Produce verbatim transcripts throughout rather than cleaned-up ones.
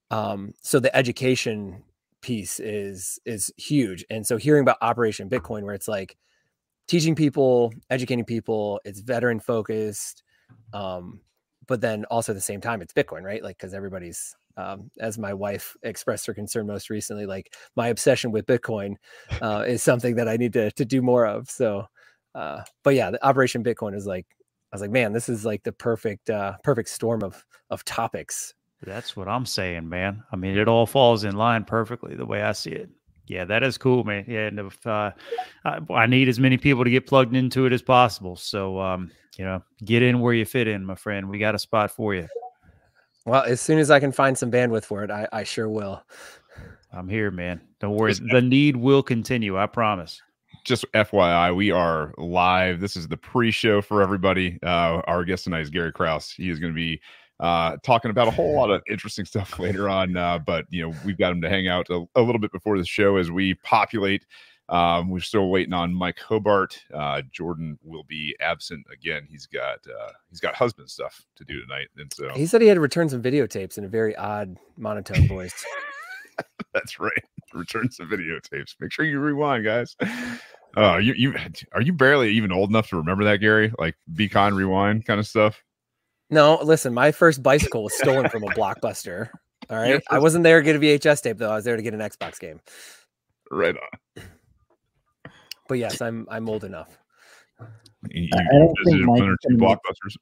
Um, so the education piece is is huge. And so hearing about Operation Bitcoin, where it's like teaching people, educating people, it's veteran focused, um, but then also at the same time, it's Bitcoin, right? Like, because everybody's, um, as my wife expressed her concern most recently, like my obsession with Bitcoin uh, is something that I need to to do more of. So, uh, but yeah, the Operation Bitcoin is like, I was like, man, this is like the perfect uh, perfect storm of of topics. That's what I'm saying, man. I mean, it all falls in line perfectly the way I see it. Yeah, that is cool, man. Yeah, and if uh, I, I need as many people to get plugged into it as possible. So, um, you know, get in where you fit in, my friend. We got a spot for you. Well, as soon as I can find some bandwidth for it, I, I sure will. I'm here, man. Don't worry. Just the need will continue. I promise. Just F Y I, we are live. This is the pre-show for everybody. Uh, our guest tonight is Gary Kraus. He is going to be uh, talking about a whole lot of interesting stuff later on. Uh, but, you know, we've got him to hang out a, a little bit before the show as we populate. Um, we're still waiting on Mike Hobart. Uh, Jordan will be absent again. He's got uh, he's got husband stuff to do tonight. And so he said he had to return some videotapes in a very odd monotone voice. That's right. Return some videotapes. Make sure you rewind, guys. Uh, you you are you barely even old enough to remember that, Gary? Like Be Kind, Rewind kind of stuff. No, listen. My first bicycle was stolen from a Blockbuster. All right, first... I wasn't there to get a V H S tape though. I was there to get an Xbox game. Right on. But yes, I'm I'm old enough. You, you I don't think one or two Blockbusters.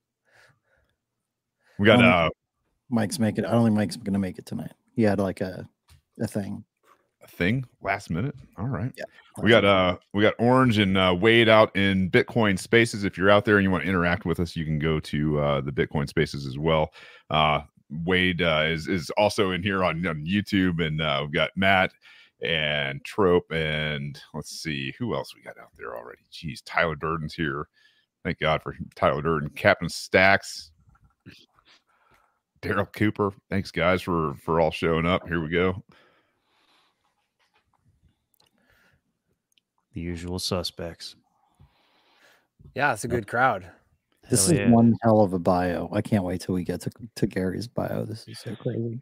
We got uh, Mike's making. I don't think Mike's going to make it tonight. He had like a a thing. A thing last minute. All right. Yeah. We got uh we got Orange and uh, Wade out in Bitcoin Spaces. If you're out there and you want to interact with us, you can go to uh, the Bitcoin Spaces as well. Uh, Wade uh, is is also in here on, on YouTube, and uh, we've got Matt and Trope, and let's see who else we got out there already. Jeez, Tyler Durden's here. Thank God for Tyler Durden. Captain Stacks, Daryl Cooper. Thanks guys for for all showing up. Here we go. The usual suspects. Yeah, it's a good crowd. This hell is yeah. one hell of a bio. I can't wait till we get to, to Gary's bio. This is so crazy.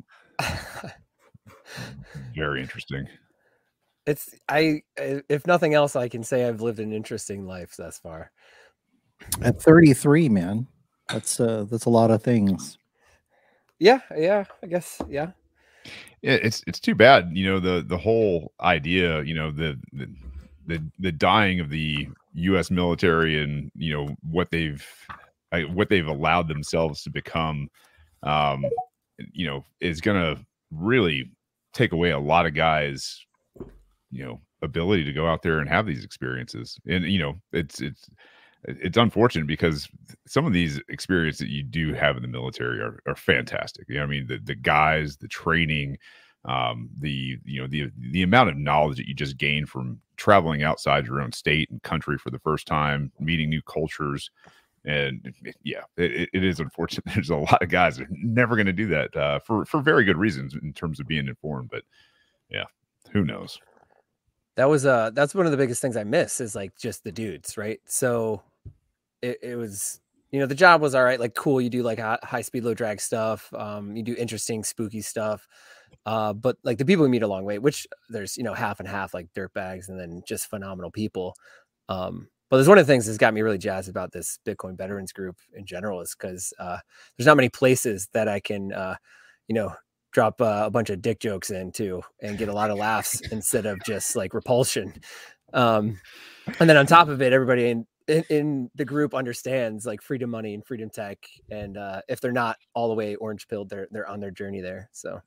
Very interesting. It's I if nothing else, I can say I've lived an interesting life thus far. At thirty-three, man. That's uh that's a lot of things. Yeah, yeah, I guess, yeah. Yeah, it's it's too bad, you know, the the whole idea, you know, the the the, the dying of the U S military and, you know, what they've uh, what they've allowed themselves to become, um, you know, is going to really take away a lot of guys, you know, ability to go out there and have these experiences. And, you know, it's it's it's unfortunate because some of these experiences that you do have in the military are, are fantastic. You know, I mean, the the guys, the training, um, the, you know, the, the amount of knowledge that you just gain from traveling outside your own state and country for the first time, meeting new cultures. And yeah, it, it is unfortunate. There's a lot of guys that are never going to do that uh, for, for very good reasons in terms of being informed, but yeah, who knows? That was uh that's one of the biggest things I miss is like just the dudes, right? So it, it was, you know, the job was all right, like cool. You do like high speed, low drag stuff. Um, you do interesting, spooky stuff. Uh, but like the people we meet along the way, which there's, you know, half and half, like dirt bags and then just phenomenal people. Um, but there's one of the things that's got me really jazzed about this Bitcoin veterans group in general is because uh, there's not many places that I can, uh, you know, drop uh, a bunch of dick jokes into and get a lot of laughs instead of just like repulsion. Um, and then on top of it, everybody in, in, in the group understands like freedom money and freedom tech. And uh, if they're not all the way orange pilled, they're, they're on their journey there. So.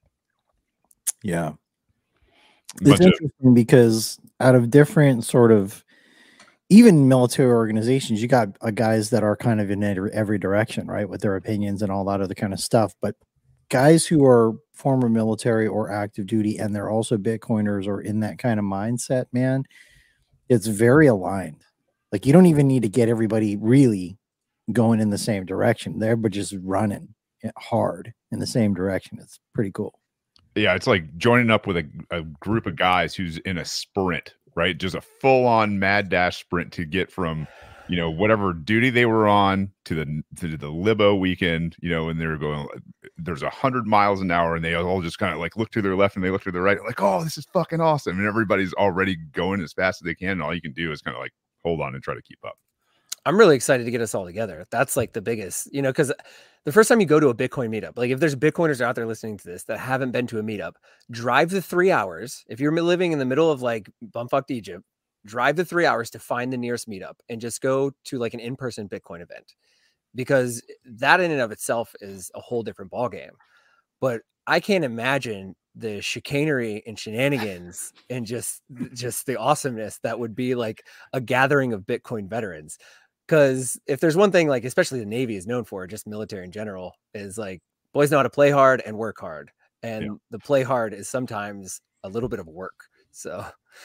Yeah. It's interesting because out of different sort of even military organizations, you got uh, guys that are kind of in every direction, right? With their opinions and all that other kind of stuff. But guys who are former military or active duty, and they're also Bitcoiners or in that kind of mindset, man, it's very aligned. Like you don't even need to get everybody really going in the same direction. They're but just running hard in the same direction. It's pretty cool. Yeah, it's like joining up with a, a group of guys who's in a sprint, right? Just a full-on mad dash sprint to get from, you know, whatever duty they were on to the to the Libo weekend, you know, and they were going, there's a hundred miles an hour, and they all just kind of like look to their left and they look to their right, like, oh, this is fucking awesome. And everybody's already going as fast as they can. And all you can do is kind of like hold on and try to keep up. I'm really excited to get us all together. That's like the biggest, you know, because the first time you go to a Bitcoin meetup, like if there's Bitcoiners out there listening to this that haven't been to a meetup, drive the three hours. If you're living in the middle of like bumfucked Egypt, drive the three hours to find the nearest meetup and just go to like an in-person Bitcoin event, because that in and of itself is a whole different ballgame. But I can't imagine the chicanery and shenanigans and just, just the awesomeness that would be like a gathering of Bitcoin veterans. Because if there's one thing, like especially the Navy is known for, just military in general, is like boys know how to play hard and work hard. And yeah. the play hard is sometimes a little bit of work. So,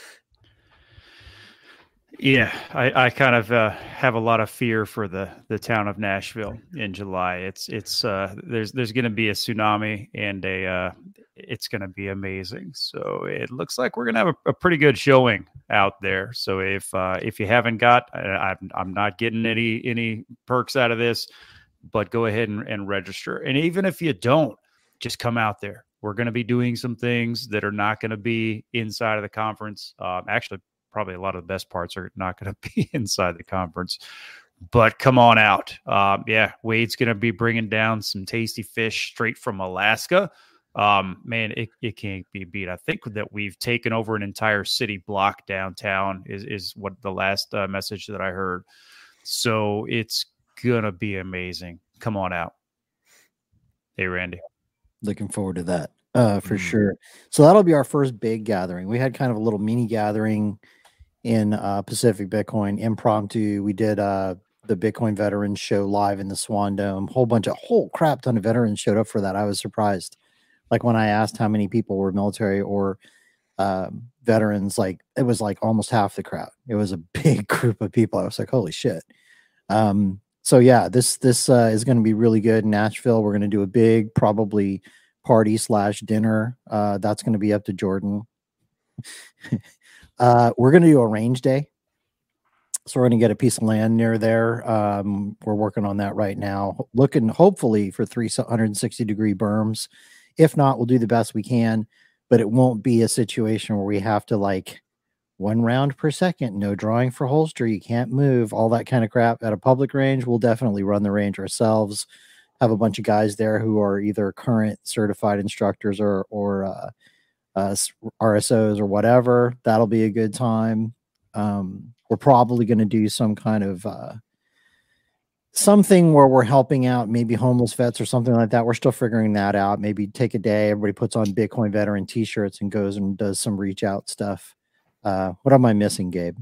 yeah, I, I kind of uh, have a lot of fear for the the town of Nashville in July. It's it's uh, there's there's going to be a tsunami, and a uh, it's going to be amazing. So it looks like we're going to have a, a pretty good showing out there. So if uh, if you haven't got, I, I'm I'm not getting any any perks out of this, but go ahead and, and register. And even if you don't, just come out there. We're going to be doing some things that are not going to be inside of the conference. Um, actually, probably a lot of the best parts are not going to be inside the conference. But come on out. Um, yeah, Wade's going to be bringing down some tasty fish straight from Alaska. Um, man, it, it can't be beat. I think that we've taken over an entire city block downtown is, is what the last uh, message that I heard. So it's going to be amazing. Come on out. Hey, Randy. Looking forward to that uh, for mm. sure. So that'll be our first big gathering. We had kind of a little mini gathering in uh, Pacific Bitcoin, impromptu. We did uh, the Bitcoin Veterans show live in the Swan Dome. Whole bunch of whole crap ton of veterans showed up for that. I was surprised. Like when I asked how many people were military or um, veterans, like it was like almost half the crowd. It was a big group of people. I was like, holy shit. Um, so yeah, this this uh, is going to be really good in Nashville. We're going to do a big, probably party slash dinner. Uh, that's going to be up to Jordan. uh, we're going to do a range day. So we're going to get a piece of land near there. Um, we're working on that right now, looking hopefully for three hundred sixty degree berms. If not, we'll do the best we can, but it won't be a situation where we have to like one round per second, no drawing for holster, you can't move, all that kind of crap. At a public range, we'll definitely run the range ourselves, have a bunch of guys there who are either current certified instructors or, or uh, uh, R S Os or whatever. That'll be a good time. Um, we're probably going to do some kind of uh, something where we're helping out maybe homeless vets or something like that. We're still figuring that out. Maybe take a day, everybody puts on Bitcoin veteran t-shirts and goes and does some reach out stuff. Uh, what am I missing, Gabe?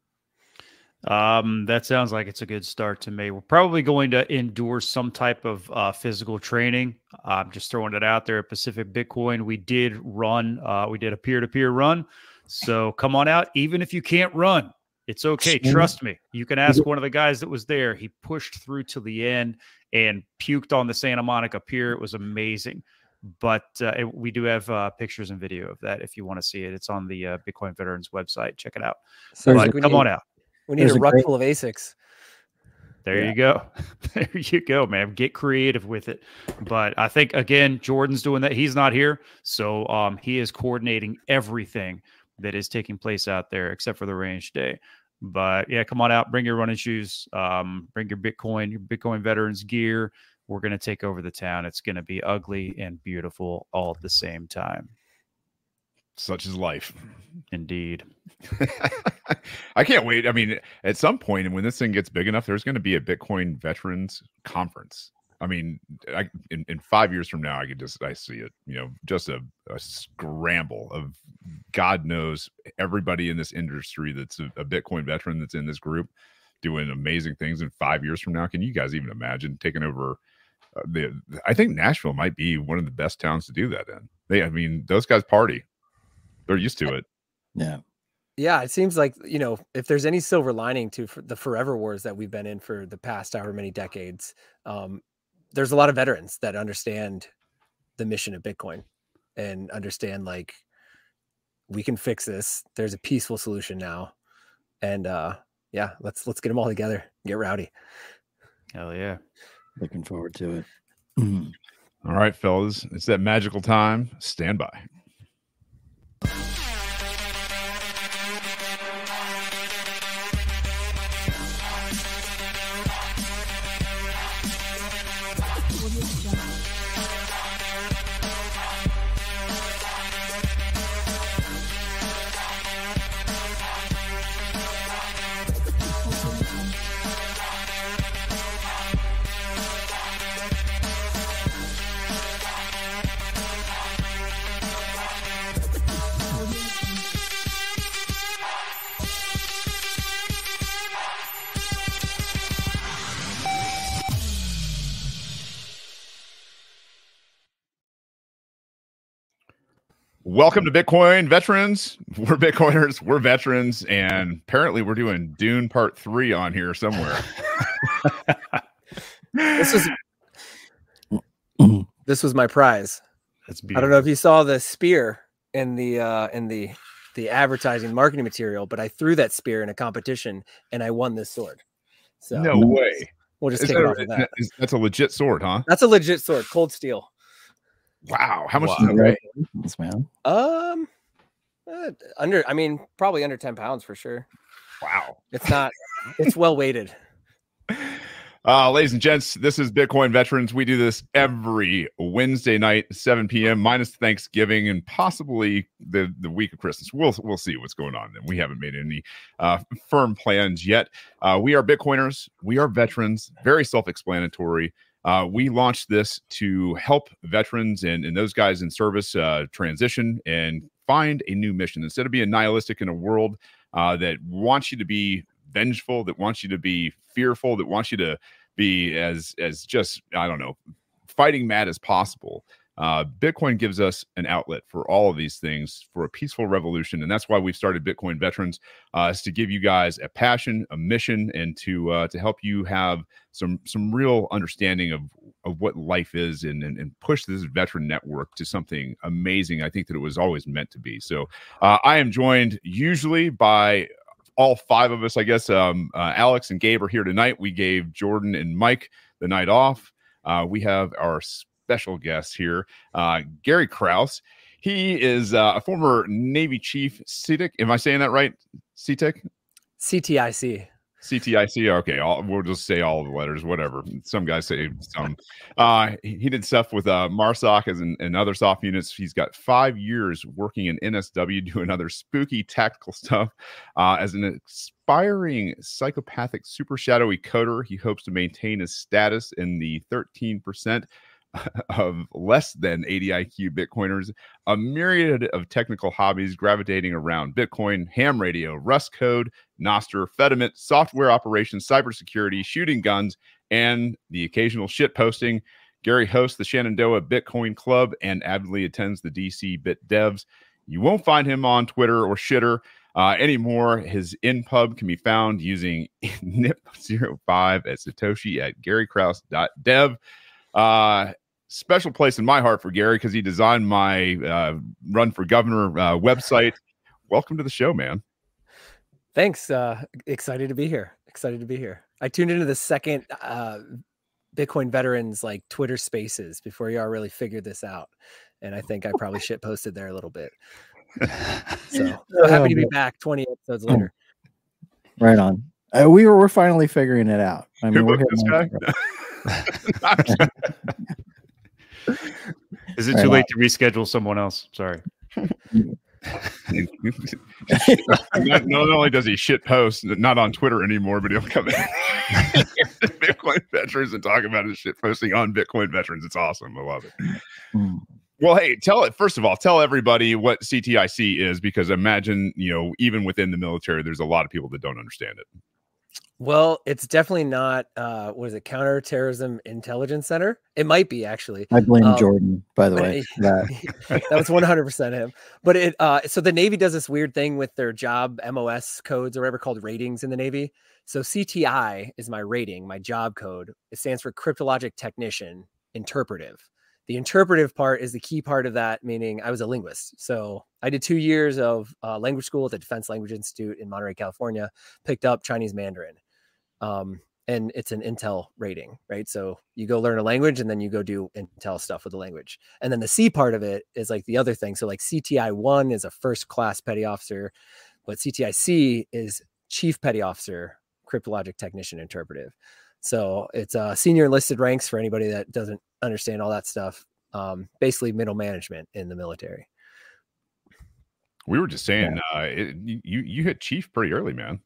Um, that sounds like it's a good start to me. We're probably going to endure some type of uh, physical training. I'm just throwing it out there at Pacific Bitcoin. We did run, uh, we did a peer-to-peer run. So come on out. Even if you can't run, it's okay. Trust me. You can ask one of the guys that was there. He pushed through to the end and puked on the Santa Monica Pier. It was amazing. But uh, it, we do have uh, pictures and video of that if you want to see it. It's on the uh, Bitcoin Veterans website. Check it out. So but come need, on out. We need There's a ruck great... full of A S I Cs. There yeah. you go. There you go, man. Get creative with it. But I think, again, Jordan's doing that. He's not here. So um, he is coordinating everything that is taking place out there except for the range day. But yeah, come on out, bring your running shoes, um, bring your Bitcoin, your Bitcoin veterans gear. We're going to take over the town. It's going to be ugly and beautiful all at the same time. Such is life. Indeed. I can't wait. I mean, at some point, and when this thing gets big enough, there's going to be a Bitcoin veterans conference. I mean, I, in, in five years from now, I could just, I see it, you know, just a, a scramble of God knows everybody in this industry that's a, a Bitcoin veteran that's in this group doing amazing things in five years from now. Can you guys even imagine taking over uh, the, I think Nashville might be one of the best towns to do that in. They, I mean, those guys party. They're used to it. Yeah. Yeah, it seems like, you know, if there's any silver lining to the forever wars that we've been in for the past however many decades, um, there's a lot of veterans that understand the mission of Bitcoin and understand like we can fix this. There's a peaceful solution now. And uh, yeah, let's let's get them all together. Get rowdy. Hell yeah. Looking forward to it. All right, fellas, it's that magical time. Stand by. Welcome to Bitcoin Veterans. We're Bitcoiners, we're veterans, and apparently we're doing Dune Part Three on here somewhere. This is this was my prize. That's I don't know if you saw the spear in the uh, in the the advertising marketing material, but I threw that spear in a competition and I won this sword. So no way. We'll just Is kick that it a- off with that. is- that's a legit sword, huh? That's a legit sword, cold steel. Wow. How much Wow. does it weigh? Congratulations, man. Um, uh, under I mean probably under ten pounds for sure. Wow. It's not. It's well weighted. Uh, ladies and gents, this is Bitcoin Veterans. We do this every Wednesday night, seven p.m. minus Thanksgiving and possibly the, the week of Christmas. We'll we'll see what's going on. Then we haven't made any uh, firm plans yet. Uh, we are Bitcoiners. We are veterans. Very self-explanatory. Uh, we launched this to help veterans and, and those guys in service uh, transition and find a new mission instead of being nihilistic in a world uh, that wants you to be vengeful, that wants you to be fearful, that wants you to be as as just I don't know, fighting mad as possible. Uh, Bitcoin gives us an outlet for all of these things for a peaceful revolution, and that's why we've started Bitcoin Veterans, uh, is to give you guys a passion, a mission, and to uh, to help you have some some real understanding of of what life is, and, and and push this veteran network to something amazing. I think that it was always meant to be. So uh, I am joined usually by all five of us, I guess. Um, uh, Alex and Gabe are here tonight. We gave Jordan and Mike the night off. Uh, we have our special guest here, uh, Gary Kraus. He is uh, a former Navy chief, C T I C. Am I saying that right? C T I C? C T I C. C T I C. Okay, all, we'll just say all of the letters, whatever. Some guys say some. Uh, he he did stuff with uh, MARSOC as in, and other soft units. He's got five years working in N S W doing other spooky tactical stuff. Uh, as an aspiring psychopathic super shadowy coder, he hopes to maintain his status in the thirteen percent of less than eighty I Q Bitcoiners, a myriad of technical hobbies gravitating around Bitcoin, ham radio, Rust code, Nostr, Fedimint, software operations, cybersecurity, shooting guns, and the occasional shit posting. Gary hosts the Shenandoah Bitcoin Club and avidly attends the D C Bit Devs. You won't find him on Twitter or Shitter uh, anymore. His in-pub can be found using N I P zero five at Satoshi at gary kraus dot dev. Uh, special place in my heart for Gary because he designed my uh, Run for Governor uh, website. Welcome to the show, man. Thanks. Uh, excited to be here. Excited to be here. I tuned into the second uh, Bitcoin Veterans like Twitter Spaces before y'all really figured this out, and I think I probably shit posted there a little bit. So, so happy to be back twenty episodes later. Right on. Uh, we were we're finally figuring it out. I mean, Who we're booked this hitting guy? Is it Right too late on. to reschedule someone else? Sorry. not, not only does he shit post, not on Twitter anymore, but he'll come in Bitcoin Veterans and talk about his shit posting on Bitcoin Veterans. It's awesome. I love it. Hmm. Well, hey, tell it first of all, tell everybody what C T I C is, because imagine, you know, even within the military, there's a lot of people that don't understand it. Well, it's definitely not. Uh, what is it? Counterterrorism Intelligence Center. It might be actually. I blame Um, Jordan, by the but way. it- for that. that was one hundred percent him. But it. Uh, so the Navy does this weird thing with their job M O S codes or whatever called ratings in the Navy. So C T I is my rating, my job code. It stands for Cryptologic Technician Interpretive. The interpretive part is the key part of that, meaning I was a linguist. So I did two years of uh, language school at the Defense Language Institute in Monterey, California, picked up Chinese Mandarin. Um, and it's an Intel rating, right? So you go learn a language and then you go do Intel stuff with the language. And then the C part of it is like the other thing. So like C T I one is a first class petty officer, but C T I C is chief petty officer, cryptologic technician interpretive. So it's uh, senior enlisted ranks for anybody that doesn't understand all that stuff. Um, basically middle management in the military. We were just saying, uh, it, you you hit chief pretty early, man.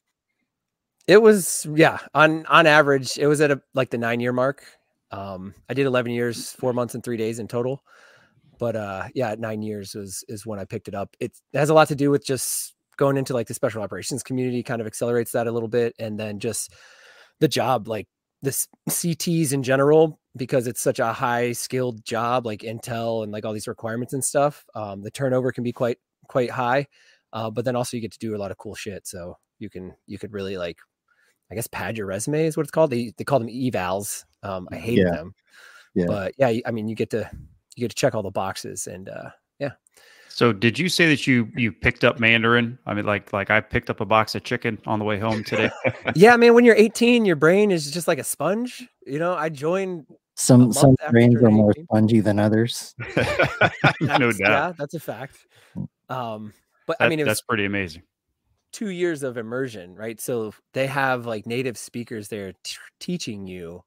It was, yeah, on on average, it was at a, like the nine year mark. Um, I did eleven years, four months and three days in total. But uh, yeah, at nine years was is when I picked it up. It has a lot to do with just going into like the special operations community, kind of accelerates that a little bit, and then just the job, like this C Ts in general, because it's such a high skilled job, like Intel and like all these requirements and stuff. Um, the turnover can be quite quite high, uh, but then also you get to do a lot of cool shit. So you can you could really like, I guess, pad your resume is what it's called. They they call them evals. Um, I hated Yeah. them, Yeah. but yeah, I mean, you get to you get to check all the boxes, and uh, yeah. So did you say that you you picked up Mandarin? I mean, like like I picked up a box of chicken on the way home today. Yeah, man, when you're eighteen, your brain is just like a sponge. You know, I joined. A Some month some after brains are turning more eighteen. spongy than others. No That's- doubt. Yeah, that's a fact. Um, but I That- mean, it was that's pretty amazing. two years of immersion, right? So they have like native speakers there t- teaching you,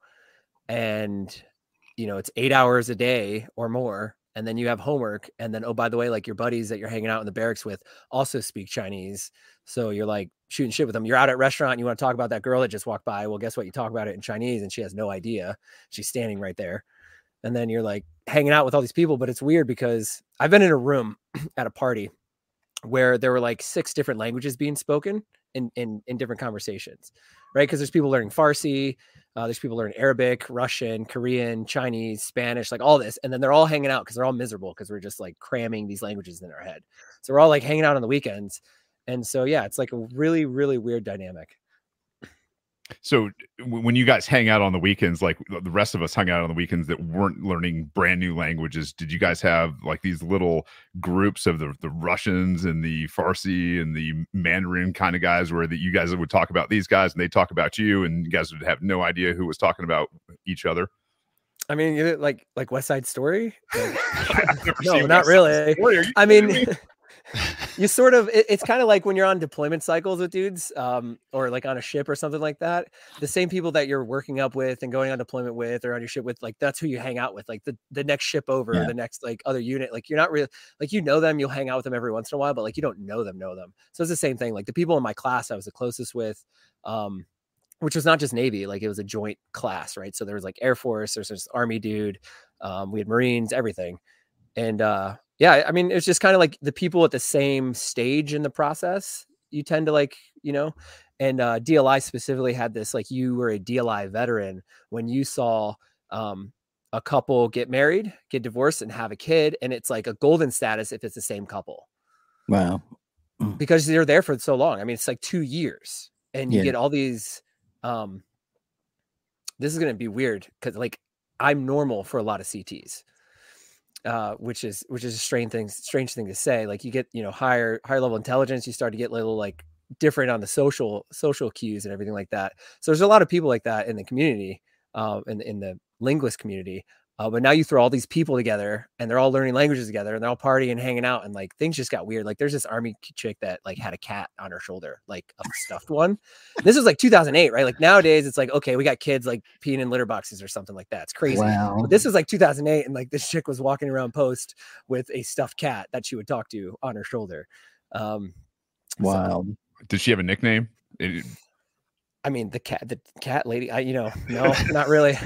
and you know, it's eight hours a day or more. And then you have homework. And then, oh, by the way, like your buddies that you're hanging out in the barracks with also speak Chinese. So you're like shooting shit with them. You're out at a restaurant and you want to talk about that girl that just walked by. Well, guess what? You talk about it in Chinese and she has no idea. She's standing right there. And then you're like hanging out with all these people. But it's weird because I've been in a room at a party where there were like six different languages being spoken in, in, in different conversations, right? Because there's people learning Farsi, uh, there's people learning Arabic, Russian, Korean, Chinese, Spanish, like all this. And then they're all hanging out because they're all miserable because we're just like cramming these languages in our head. So we're all like hanging out on the weekends. And so, yeah, it's like a really, really weird dynamic. So w- when you guys hang out on the weekends, like the rest of us hung out on the weekends that weren't learning brand new languages, did you guys have like these little groups of the, the Russians and the Farsi and the Mandarin kind of guys where that you guys would talk about these guys and they talk about you and you guys would have no idea who was talking about each other? I mean, you know, like like West Side Story? Like, I've never no, seen not West Side really. Story. Are you I kidding mean, me? you sort of, it, it's kind of like when you're on deployment cycles with dudes, um, or like on a ship or something like that. The same people that you're working up with and going on deployment with or on your ship with, like that's who you hang out with. Like the, the next ship over, Yeah. the next like other unit, like you're not really like, you know them, you'll hang out with them every once in a while, but like you don't know them, know them. So it's the same thing. Like the people in my class I was the closest with, um, which was not just Navy, like it was a joint class, right? So there was like Air Force, there's this Army dude, um, we had Marines, everything. And uh, yeah, I mean, it's just kind of like the people at the same stage in the process, you tend to like, you know, and uh, D L I specifically had this, like you were a D L I veteran when you saw um, a couple get married, get divorced and have a kid. And it's like a golden status if it's the same couple. Wow. Because they're there for so long. I mean, it's like two years and you Yeah. get all these, um, this is going to be weird because like I'm normal for a lot of C Ts. Uh, which is which is a strange thing, strange thing to say. Like you get, you know, higher higher level intelligence, you start to get a little like different on the social social cues and everything like that. So there's a lot of people like that in the community, uh, in in the linguist community. Uh, but now you throw all these people together and they're all learning languages together and they're all partying and hanging out and like things just got weird. Like there's this Army chick that like had a cat on her shoulder, like a stuffed one. This was like two thousand eight, right? Like nowadays it's like, okay, we got kids like peeing in litter boxes or something like that. It's crazy. Wow. But this was like two thousand eight and like this chick was walking around post with a stuffed cat that she would talk to on her shoulder. Um, so, Wild. Did she have a nickname? It- I mean, the cat, the cat lady, I, you know, no, not really.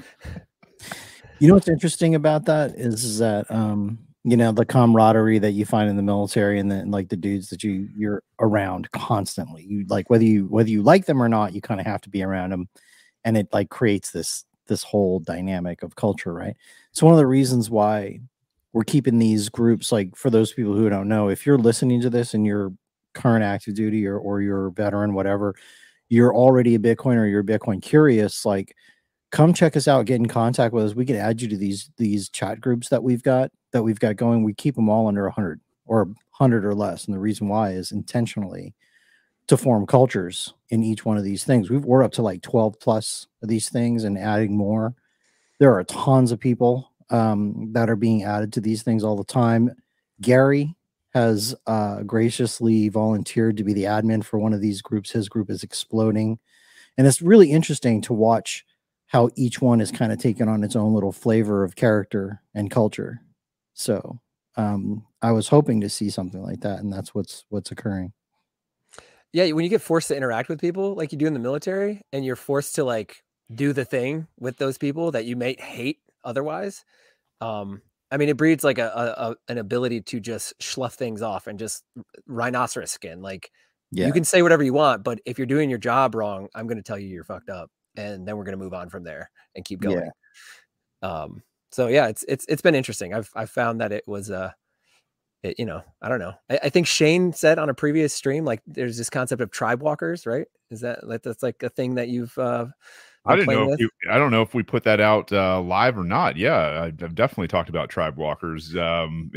You know what's interesting about that is, is that um, you know, the camaraderie that you find in the military and then like the dudes that you you're around constantly. You like whether you whether you like them or not, you kind of have to be around them, and it like creates this this whole dynamic of culture, right? So one of the reasons why we're keeping these groups, like for those people who don't know, if you're listening to this and you're current active duty or or you're a veteran, whatever, you're already a Bitcoin or you're Bitcoin curious, like come check us out, get in contact with us. We can add you to these these chat groups that we've got that we've got going. We keep them all under a hundred or a hundred or less, and the reason why is intentionally to form cultures in each one of these things. We've, we're up to like twelve plus of these things and adding more. There are tons of people um, that are being added to these things all the time. Gary has uh, graciously volunteered to be the admin for one of these groups. His group is exploding. And it's really interesting to watch how each one is kind of taking on its own little flavor of character and culture. So um, I was hoping to see something like that, and that's what's what's occurring. Yeah, when you get forced to interact with people like you do in the military, and you're forced to like do the thing with those people that you may hate otherwise, um, I mean, it breeds like a, a, a an ability to just slough things off and just rhinoceros skin. Like yeah. You can say whatever you want, but if you're doing your job wrong, I'm going to tell you you're fucked up, and then we're going to move on from there and keep going. Yeah. Um, so yeah, it's it's it's been interesting. I've I've found that it was uh It, you know, I don't know. I, I think Shane said on a previous stream, like there's this concept of tribe walkers, right? Is that like, that's like a thing that you've, uh, I didn't know. If you, I don't know if we put that out uh, live or not. Yeah, I've definitely talked about tribe walkers. Um,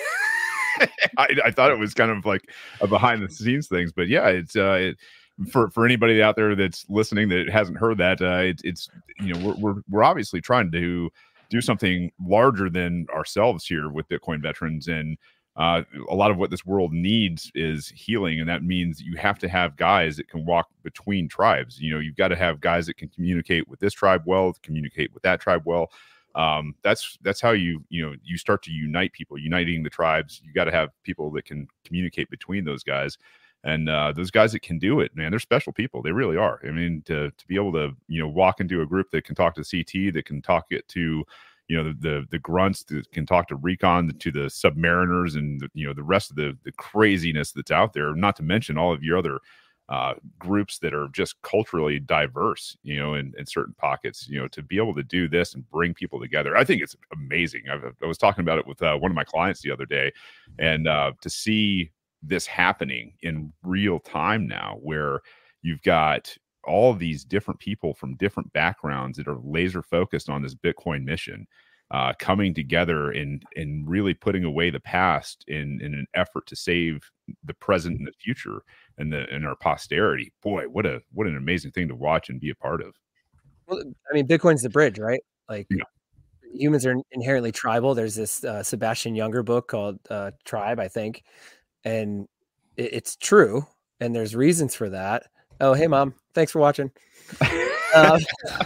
I, I thought it was kind of like a behind the scenes things, but yeah, it's uh, it, for for anybody out there that's listening that hasn't heard that, uh, it, it's you know we're we're we're obviously trying to do something larger than ourselves here with Bitcoin veterans. And Uh, a lot of what this world needs is healing, and that means you have to have guys that can walk between tribes. You know, you've got to have guys that can communicate with this tribe well, communicate with that tribe well. Um, that's that's how you you know you start to unite people, uniting the tribes. You got to have people that can communicate between those guys, and uh, those guys that can do it, man, they're special people. They really are. I mean, to to be able to you know walk into a group that can talk to C T, that can talk it to you know, the, the, the grunts that can talk to Recon, to the Submariners, and, the, you know, the rest of the, the craziness that's out there, not to mention all of your other uh, groups that are just culturally diverse, you know, in, in certain pockets, you know, to be able to do this and bring people together. I think it's amazing. I've, I was talking about it with uh, one of my clients the other day, and uh, to see this happening in real time now, where you've got all of these different people from different backgrounds that are laser focused on this Bitcoin mission, uh, coming together and and really putting away the past in in an effort to save the present and the future and the and our posterity. Boy, what a what an amazing thing to watch and be a part of. Well, I mean, Bitcoin's the bridge, right? Like yeah. Humans are inherently tribal. There's this uh, Sebastian Younger book called uh, Tribe, I think, and it, it's true, and there's reasons for that. Oh, hey, Mom. Thanks for watching. um,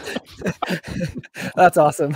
that's awesome.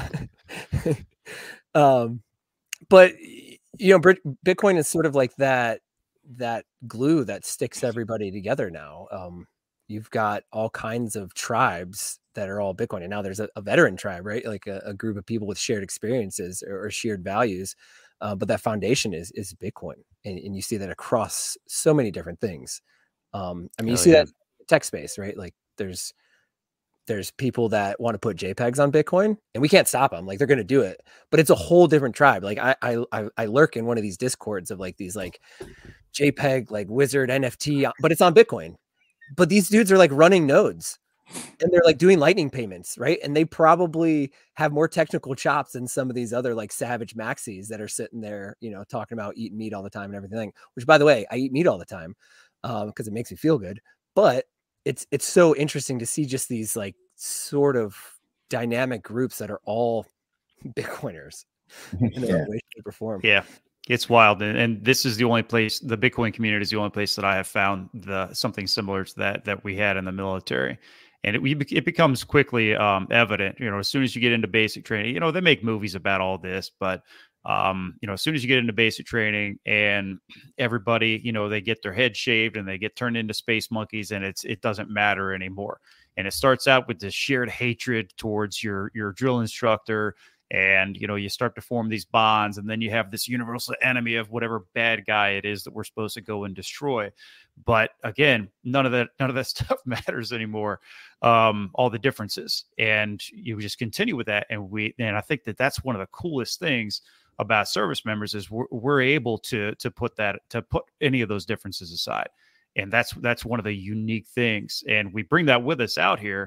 um, but, you know, Bitcoin is sort of like that, that glue that sticks everybody together now. Um, you've got all kinds of tribes that are all Bitcoin. And now there's a, a veteran tribe, right? Like a, a group of people with shared experiences or, or shared values. Uh, but that foundation is, is Bitcoin. And, and you see that across so many different things. Um, I mean, you oh, see yeah. that tech space, right? Like there's there's people that want to put JPEGs on Bitcoin, and we can't stop them. Like they're going to do it, but it's a whole different tribe. Like I I I lurk in one of these discords of like these like JPEG like wizard N F T, but it's on Bitcoin. But these dudes are like running nodes, and they're like doing lightning payments, right? And they probably have more technical chops than some of these other like savage maxis that are sitting there, you know, talking about eating meat all the time and everything. Which, by the way, I eat meat all the time um, because it makes me feel good. But it's it's so interesting to see just these like sort of dynamic groups that are all Bitcoiners in a yeah. way, shape, or form. Yeah, it's wild, and, and this is the only place. The Bitcoin community is the only place that I have found the something similar to that that we had in the military. And it we it becomes quickly um, evident, you know, as soon as you get into basic training. You know, they make movies about all this, but um, you know, as soon as you get into basic training and everybody, you know, they get their head shaved and they get turned into space monkeys, and it's it doesn't matter anymore. And it starts out with this shared hatred towards your your drill instructor, and you know, you start to form these bonds, and then you have this universal enemy of whatever bad guy it is that we're supposed to go and destroy. But again, none of that none of that stuff matters anymore. Um, all the differences, and you just continue with that. And we and I think that that's one of the coolest things about service members is we're, we're able to to put that to put any of those differences aside. And that's that's one of the unique things, and we bring that with us out here.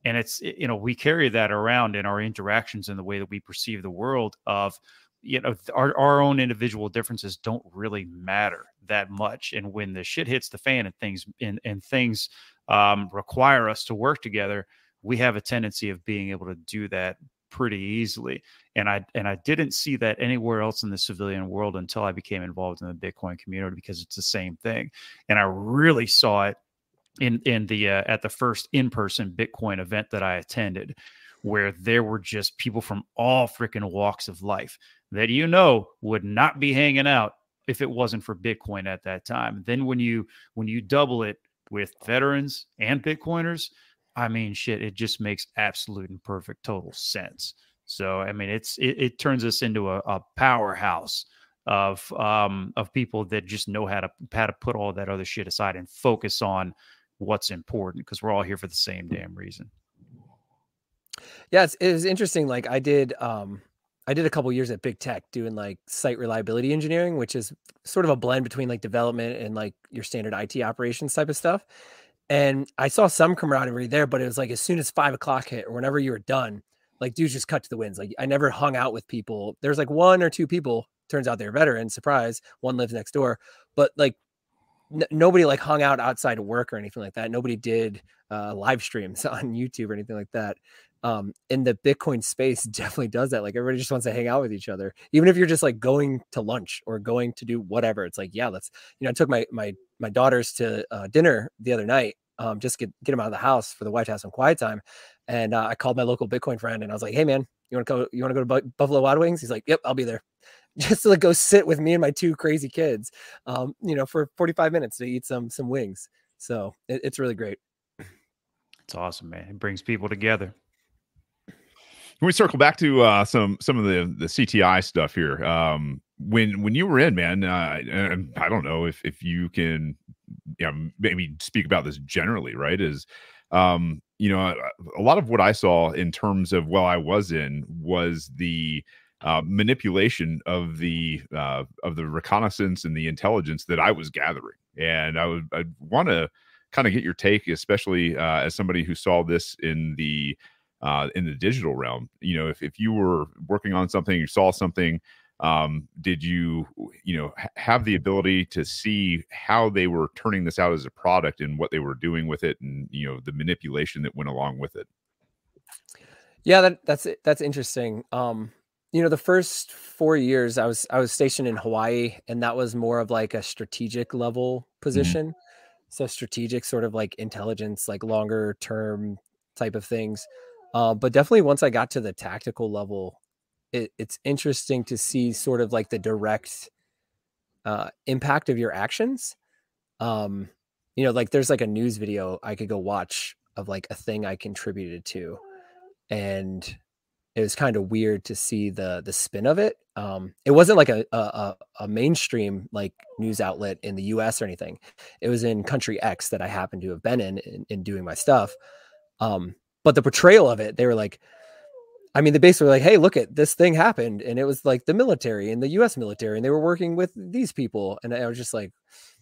And it's, you know, we carry that around in our interactions and the way that we perceive the world of, you know, our, our own individual differences don't really matter that much. And when the shit hits the fan and things and, and things um, require us to work together, we have a tendency of being able to do that pretty easily. And I, and I didn't see that anywhere else in the civilian world until I became involved in the Bitcoin community, because it's the same thing. And I really saw it in, in the, uh, at the first in-person Bitcoin event that I attended, where there were just people from all freaking walks of life that, you know, would not be hanging out if it wasn't for Bitcoin at that time. Then when you, when you double it with veterans and Bitcoiners, I mean, shit, it just makes absolute and perfect total sense. So, I mean, it's, it, it turns us into a, a powerhouse of, um, of people that just know how to, how to put all that other shit aside and focus on what's important, because we're all here for the same damn reason. Yeah, it's, it was interesting. Like I did, um, I did a couple years at Big Tech doing like site reliability engineering, which is sort of a blend between like development and like your standard I T operations type of stuff. And I saw some camaraderie there, but it was like as soon as five o'clock hit or whenever you were done, like dudes just cut to the winds. Like I never hung out with people. There's like one or two people. Turns out they're veterans. Surprise, one lives next door. But like n- nobody like hung out outside of work or anything like that. Nobody did uh, live streams on YouTube or anything like that. Um, in the Bitcoin space definitely does that. Like everybody just wants to hang out with each other, even if you're just like going to lunch or going to do whatever. It's like, yeah, let's, you know, I took my, my, my daughters to uh, dinner the other night, um, just get, get them out of the house for the White House on quiet time. And uh, I called my local Bitcoin friend and I was like, hey man, you want to go, you want to go to Bu- Buffalo Wild Wings? He's like, yep, I'll be there. Just to like go sit with me and my two crazy kids, um, you know, for forty-five minutes to eat some, some wings. So it, it's really great. It's awesome, man. It brings people together. Can we circle back to uh, some some of the the C T I stuff here? Um, when when you were in, man, uh, and I don't know if if you can, you know, maybe speak about this generally, right? Is um, you know, a, a lot of what I saw in terms of while I was in was the uh, manipulation of the uh, of the reconnaissance and the intelligence that I was gathering, and I would I want to kind of get your take, especially uh, as somebody who saw this in the Uh, in the digital realm. You know, if, if you were working on something, you saw something, um, did you, you know, ha- have the ability to see how they were turning this out as a product and what they were doing with it, and, you know, the manipulation that went along with it? Yeah, that, that's that's interesting. Um, you know, the first four years I was I was stationed in Hawaii, and that was more of like a strategic level position. Mm-hmm. So strategic, sort of like intelligence, like longer term type of things. Uh, but definitely once I got to the tactical level, it, it's interesting to see sort of like the direct uh, impact of your actions. Um, you know, like there's like a news video I could go watch of like a thing I contributed to. And it was kind of weird to see the the spin of it. Um, it wasn't like a, a a mainstream like news outlet in the U S or anything. It was in Country X that I happened to have been in in, in doing my stuff. Um, But the portrayal of it, they were like, I mean, they basically were like, hey, look at this thing happened. And it was like the military and the U S military, and they were working with these people. And I was just like,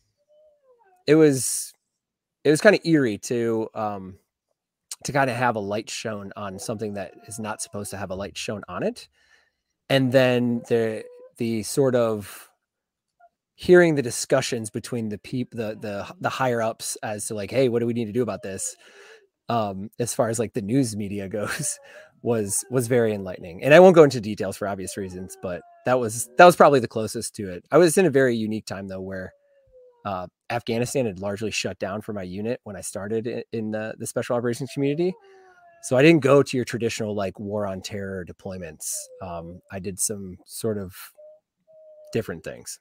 it was, it was kind of eerie to, um, to kind of have a light shown on something that is not supposed to have a light shown on it. And then the, the sort of hearing the discussions between the people, the, the, the higher ups as to like, hey, what do we need to do about this? Um, as far as like the news media goes, was was very enlightening. And I won't go into details for obvious reasons, but that was that was probably the closest to it. I was in a very unique time though, where uh, Afghanistan had largely shut down for my unit when I started in, in the, the special operations community. So I didn't go to your traditional like war on terror deployments. Um, I did some sort of different things.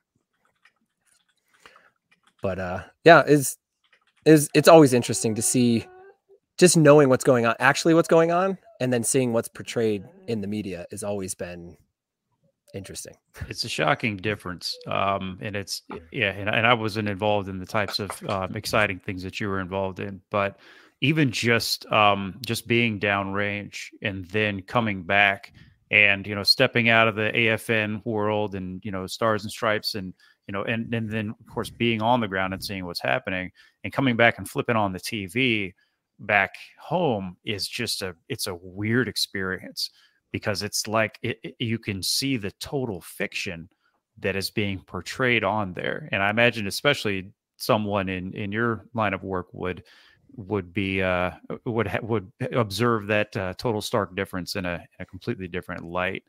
But uh, yeah, is is it's always interesting to see. Just knowing what's going on, actually what's going on, and then seeing what's portrayed in the media has always been interesting. It's a shocking difference. Um, and it's, yeah, and, and I wasn't involved in the types of um, exciting things that you were involved in, but even just, um, just being downrange and then coming back and, you know, stepping out of the A F N world and, you know, Stars and Stripes and, you know, and, and then of course being on the ground and seeing what's happening and coming back and flipping on the T V. back home is just a, it's a weird experience because it's like it, it, you can see the total fiction that is being portrayed on there. And I imagine especially someone in, in your line of work would, would be, uh, would, ha- would observe that uh, total stark difference in a, in a completely different light.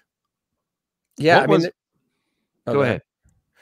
Yeah. What I mean, was, oh, go ahead.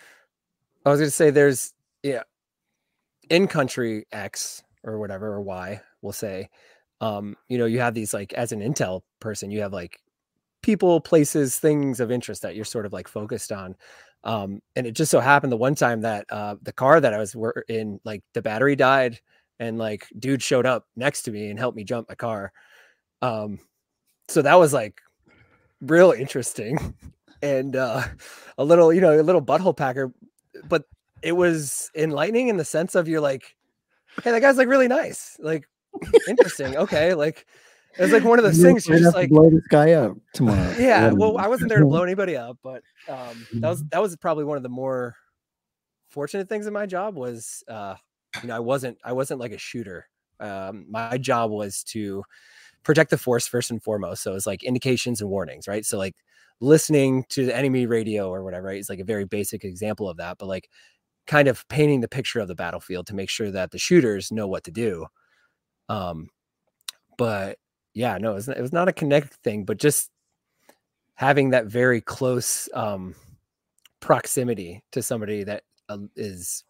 I was going to say there's, yeah, in country X or whatever, or Y, we'll say, um, you know, you have these, like, as an intel person, you have like people, places, things of interest that you're sort of like focused on. Um, and it just so happened the one time that uh, the car that I was in, like the battery died and like dude showed up next to me and helped me jump my car. Um, so that was like real interesting and uh, a little, you know, a little butthole packer, but it was enlightening in the sense of you're like, hey, that guy's like really nice. Like, interesting. Okay. Like, it was like one of those things you're just like, blow this guy up tomorrow. Yeah. Well, I wasn't there to blow anybody up, but um, that was, that was probably one of the more fortunate things in my job was, uh, you know, I wasn't, I wasn't like a shooter. Um, my job was to protect the force first and foremost. So it's like indications and warnings, right? So like listening to the enemy radio or whatever, right? It's like a very basic example of that, but like kind of painting the picture of the battlefield to make sure that the shooters know what to do. Um, but yeah, no, it was, it was not a connect thing, but just having that very close um, proximity to somebody that uh, is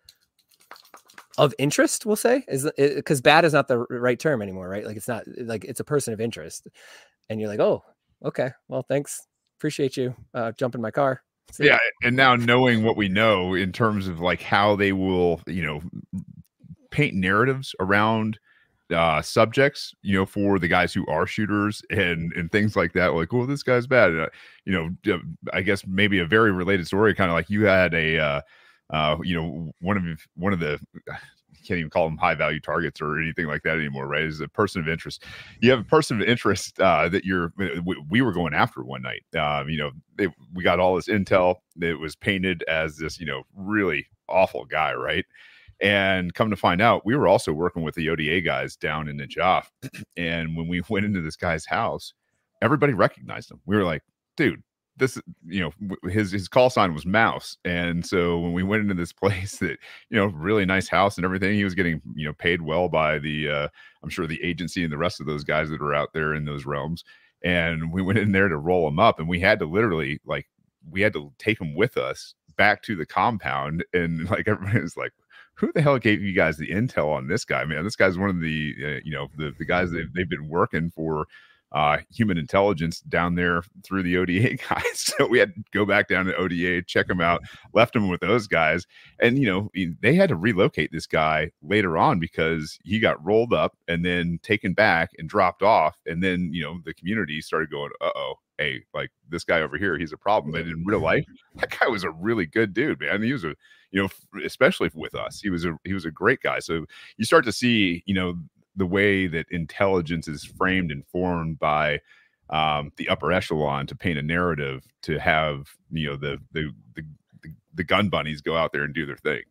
of interest, we'll say, is because bad is not the right term anymore, right? Like it's not like it's a person of interest, and you're like, oh, okay, well, thanks, appreciate you uh, jumping my car. See yeah, and now knowing what we know in terms of like how they will, you know, paint narratives around uh subjects, you know, for the guys who are shooters and and things like that, like, well, this guy's bad, uh, you know, I guess maybe a very related story, kind of like you had a uh uh you know, one of one of the you can't even call them high value targets or anything like that anymore, right? Is a person of interest. You have a person of interest uh that you're we were going after one night. Um you know, they, we got all this intel that was painted as this, you know, really awful guy, right? And come to find out, we were also working with the O D A guys down in Najaf. And when we went into this guy's house, everybody recognized him. We were like, dude, this, you know, his his call sign was Mouse. And so when we went into this place that, you know, really nice house and everything, he was getting, you know, paid well by the, uh, I'm sure the agency and the rest of those guys that are out there in those realms. And we went in there to roll him up, and we had to literally, like, we had to take him with us back to the compound. And like, everybody was like, who the hell gave you guys the intel on this guy, man? This guy's one of the, uh, you know, the, the guys that they've been working for uh, human intelligence down there through the O D A guys. So we had to go back down to O D A, check him out, left him with those guys. And, you know, they had to relocate this guy later on because he got rolled up and then taken back and dropped off. And then, you know, the community started going, uh-oh, hey, like this guy over here, he's a problem. And in real life, that guy was a really good dude, man. He was a, you know, especially with us, he was a, he was a great guy. So you start to see, you know, the way that intelligence is framed and formed by um, the upper echelon to paint a narrative, to have, you know, the, the, the, the, the gun bunnies go out there and do their thing.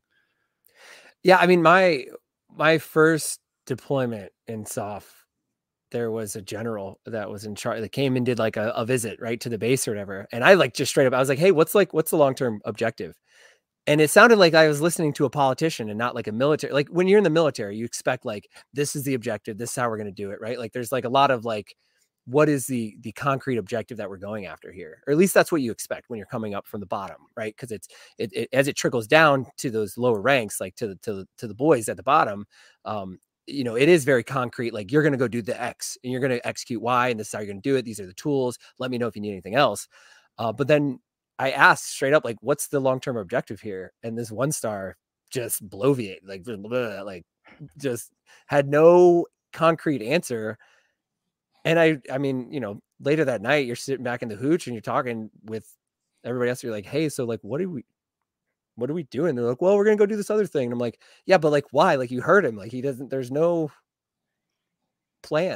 Yeah. I mean, my, my first deployment in S O F, there was a general that was in charge that came and did like a, a visit right to the base or whatever. And I like just straight up, I was like, hey, what's like, what's the long-term objective? And it sounded like I was listening to a politician and not like a military. Like when you're in the military, you expect like, this is the objective. This is how we're going to do it. Right. Like there's like a lot of like, what is the, the concrete objective that we're going after here? Or at least that's what you expect when you're coming up from the bottom. Right. Cause it's, it, it as it trickles down to those lower ranks, like to the, to the, to the boys at the bottom, um, you know, it is very concrete. Like you're going to go do the X and you're going to execute Y, and this is how you're going to do it. These are the tools. Let me know if you need anything else. Uh, but then I asked straight up, like, what's the long-term objective here? And this one star just bloviate, like, blah, blah, like just had no concrete answer. And I, I mean, you know, later that night, you're sitting back in the hooch and you're talking with everybody else. You're like, hey, so like, what do we, what are we doing? They're like, well, we're going to go do this other thing. And I'm like, yeah, but like, why? Like you heard him, like he doesn't, there's no plan. Yeah.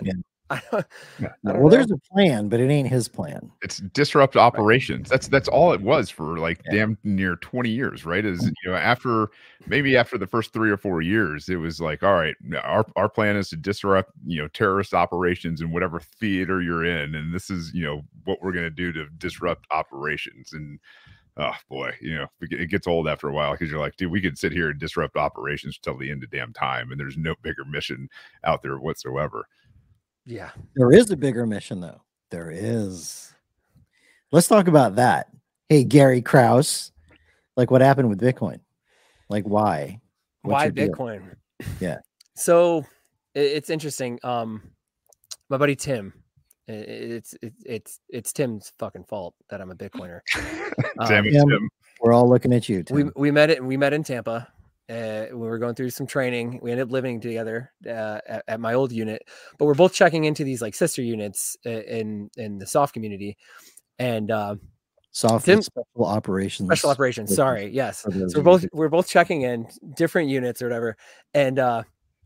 I don't, Yeah. I don't Well, know. there's a plan, but it ain't his plan. It's disrupt operations. That's that's all it was for like Yeah. damn near twenty years, right? Is you know after maybe after the first three or four years, it was like, all right, our our plan is to disrupt you know terrorist operations in whatever theater you're in, and this is you know what we're going to do to disrupt operations. And oh boy, you know it gets old after a while because you're like, dude, we could sit here and disrupt operations till the end of damn time, and there's no bigger mission out there whatsoever. Yeah. There is a bigger mission, though. There is. Let's talk about that. Hey, Gary Krause, like what happened with Bitcoin? Like why? What's Why your deal? Bitcoin? Yeah. So it, it's interesting. Um, my buddy Tim, i- it's it's it's it's Tim's fucking fault that I'm a Bitcoiner. Damn Um, it, Tim, Tim. We're all looking at you, we Tim. we met it. We met in Tampa. Uh, we were going through some training. We ended up living together uh, at, at my old unit, but we're both checking into these like sister units uh, in in the soft community. And uh, Soft Tim- special operations. special operations. With- Sorry, yes. for those So we're of both you- we're both checking in different units or whatever, and uh,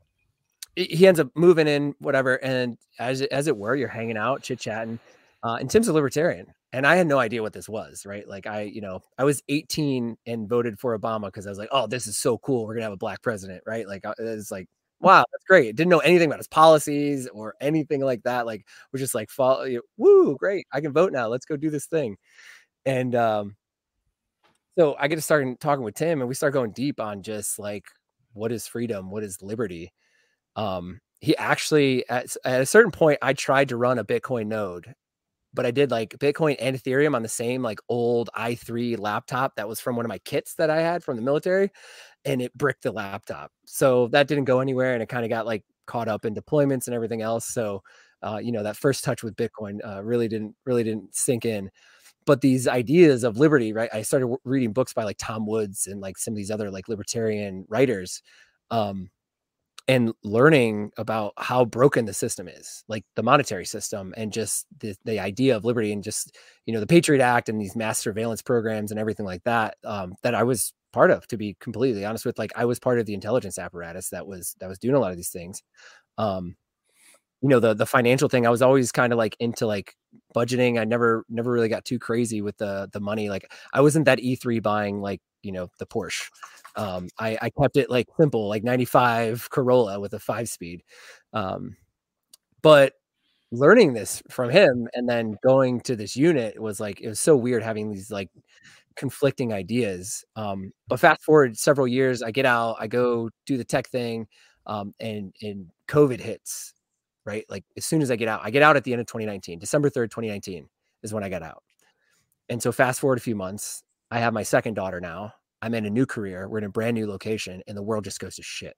he- he ends up moving in, whatever. And as it, as it were, you're hanging out, chit chatting. Uh, and Tim's a libertarian, and I had no idea what this was, right? Like I, you know, I was eighteen and voted for Obama because I was like, oh, this is so cool. We're gonna have a black president, right? Like I- it's like, wow, that's great. Didn't know anything about his policies or anything like that. Like we're just like, follow, you know, woo, great, I can vote now. Let's go do this thing. And um, so I get to start talking with Tim, and we start going deep on just like what is freedom, what is liberty. Um, he actually at, at a certain point, I tried to run a Bitcoin node, but I did like Bitcoin and Ethereum on the same like old i three laptop that was from one of my kits that I had from the military, and it bricked the laptop. So that didn't go anywhere, and it kind of got like caught up in deployments and everything else. So uh, you know, that first touch with Bitcoin uh, really didn't really didn't sink in. But these ideas of liberty, right? I started w- reading books by like Tom Woods and like some of these other like libertarian writers, um, and learning about how broken the system is, like the monetary system, and just the, the idea of liberty, and just, you know, the Patriot Act and these mass surveillance programs and everything like that, um, that I was part of, to be completely honest with. Like I was part of the intelligence apparatus that was that was doing a lot of these things. Um, you know, the the financial thing, I was always kind of like into like budgeting. I never never really got too crazy with the the money. Like I wasn't that E three buying like, you know, the Porsche. Um, I, I kept it like simple, like ninety-five Corolla with a five speed. Um, but learning this from him and then going to this unit was like, it was so weird having these like conflicting ideas. Um, but fast forward several years, I get out, I go do the tech thing, um, and and COVID hits. Right, like as soon as I get out, I get out at the end of twenty nineteen, December third, twenty nineteen is when I got out. And so fast forward a few months, I have my second daughter now. I'm in a new career. We're in a brand new location, and the world just goes to shit.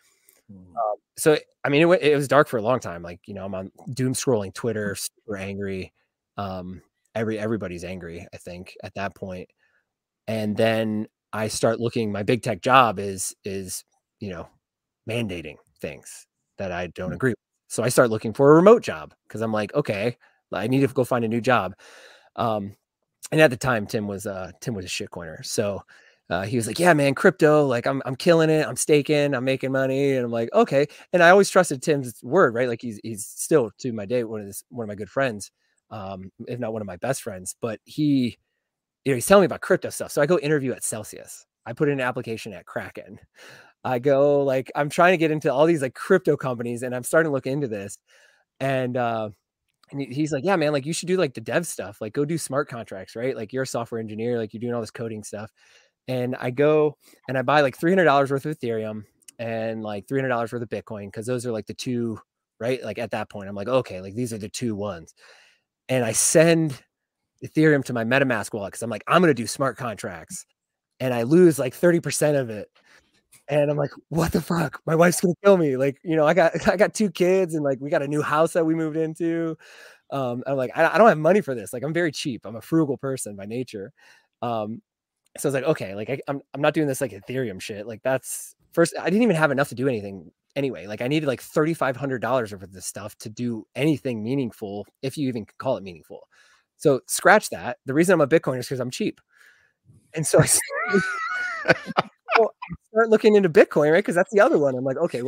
Um, so, I mean, it, it was dark for a long time. Like, you know, I'm on doom scrolling Twitter, super angry. Um, every everybody's angry, I think, at that point. And then I start looking. My big tech job is is you know mandating things that I don't agree with. So I start looking for a remote job because I'm like, okay, I need to go find a new job. Um, and at the time, Tim was uh, Tim was a shitcoiner. So uh, he was like, yeah, man, crypto, like I'm I'm killing it. I'm staking. I'm making money. And I'm like, okay. And I always trusted Tim's word, right? Like he's he's still to my day one of this one of my good friends, um, if not one of my best friends. But he, you know, he's telling me about crypto stuff. So I go interview at Celsius. I put in an application at Kraken. I go like, I'm trying to get into all these like crypto companies, and I'm starting to look into this. And, uh, and he's like, yeah, man, like you should do like the dev stuff, like go do smart contracts, right? Like you're a software engineer, like you're doing all this coding stuff. And I go and I buy like three hundred dollars worth of Ethereum and like three hundred dollars worth of Bitcoin. Cause those are like the two, right? Like at that point, I'm like, okay, like these are the two ones. And I send Ethereum to my MetaMask wallet. Cause I'm like, I'm going to do smart contracts, and I lose like thirty percent of it. And I'm like, what the fuck? My wife's gonna kill me. Like, you know, I got I got two kids, and like we got a new house that we moved into. Um, I'm like, I, I don't have money for this. Like, I'm very cheap. I'm a frugal person by nature. Um, so I was like, okay, like I, I'm I'm not doing this like Ethereum shit. Like that's first. I didn't even have enough to do anything anyway. Like I needed like thirty-five hundred dollars over this stuff to do anything meaningful, if you even call it meaningful. So scratch that. The reason I'm a Bitcoiner is because I'm cheap. And so I well, I start looking into Bitcoin, right? Because that's the other one. I'm like, okay, well, like,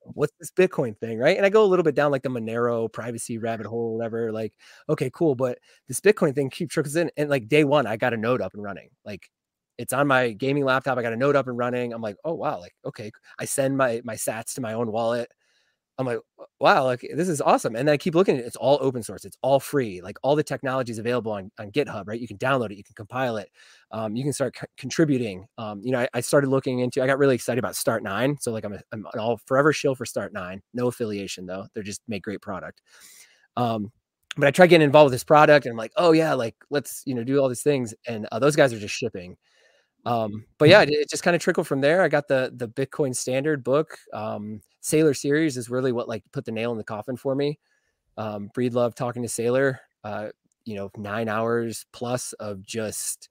what's this Bitcoin thing, right? And I go a little bit down like the Monero privacy rabbit hole, or whatever. Like, okay, cool, but this Bitcoin thing keeps trickles in. And like day one, I got a node up and running. Like, it's on my gaming laptop. I got a node up and running. I'm like, oh wow, like okay. I send my my sats to my own wallet. I'm like, wow, like this is awesome. And then I keep looking at it. It's all open source. It's all free. Like all the technology is available on, on GitHub, right? You can download it. You can compile it. Um, you can start c- contributing. Um, you know, I, I started looking into, I got really excited about Start nine. So like I'm, a, I'm an all forever shill for Start nine. No affiliation though. They're just make great product. Um, but I tried getting involved with this product and I'm like, oh yeah, like let's, you know, do all these things. And uh, those guys are just shipping. Um, but yeah, it, it just kind of trickled from there. I got the, the Bitcoin Standard book. Um, Sailor series is really what like put the nail in the coffin for me. Um, Breedlove talking to Sailor, uh, you know, nine hours plus of just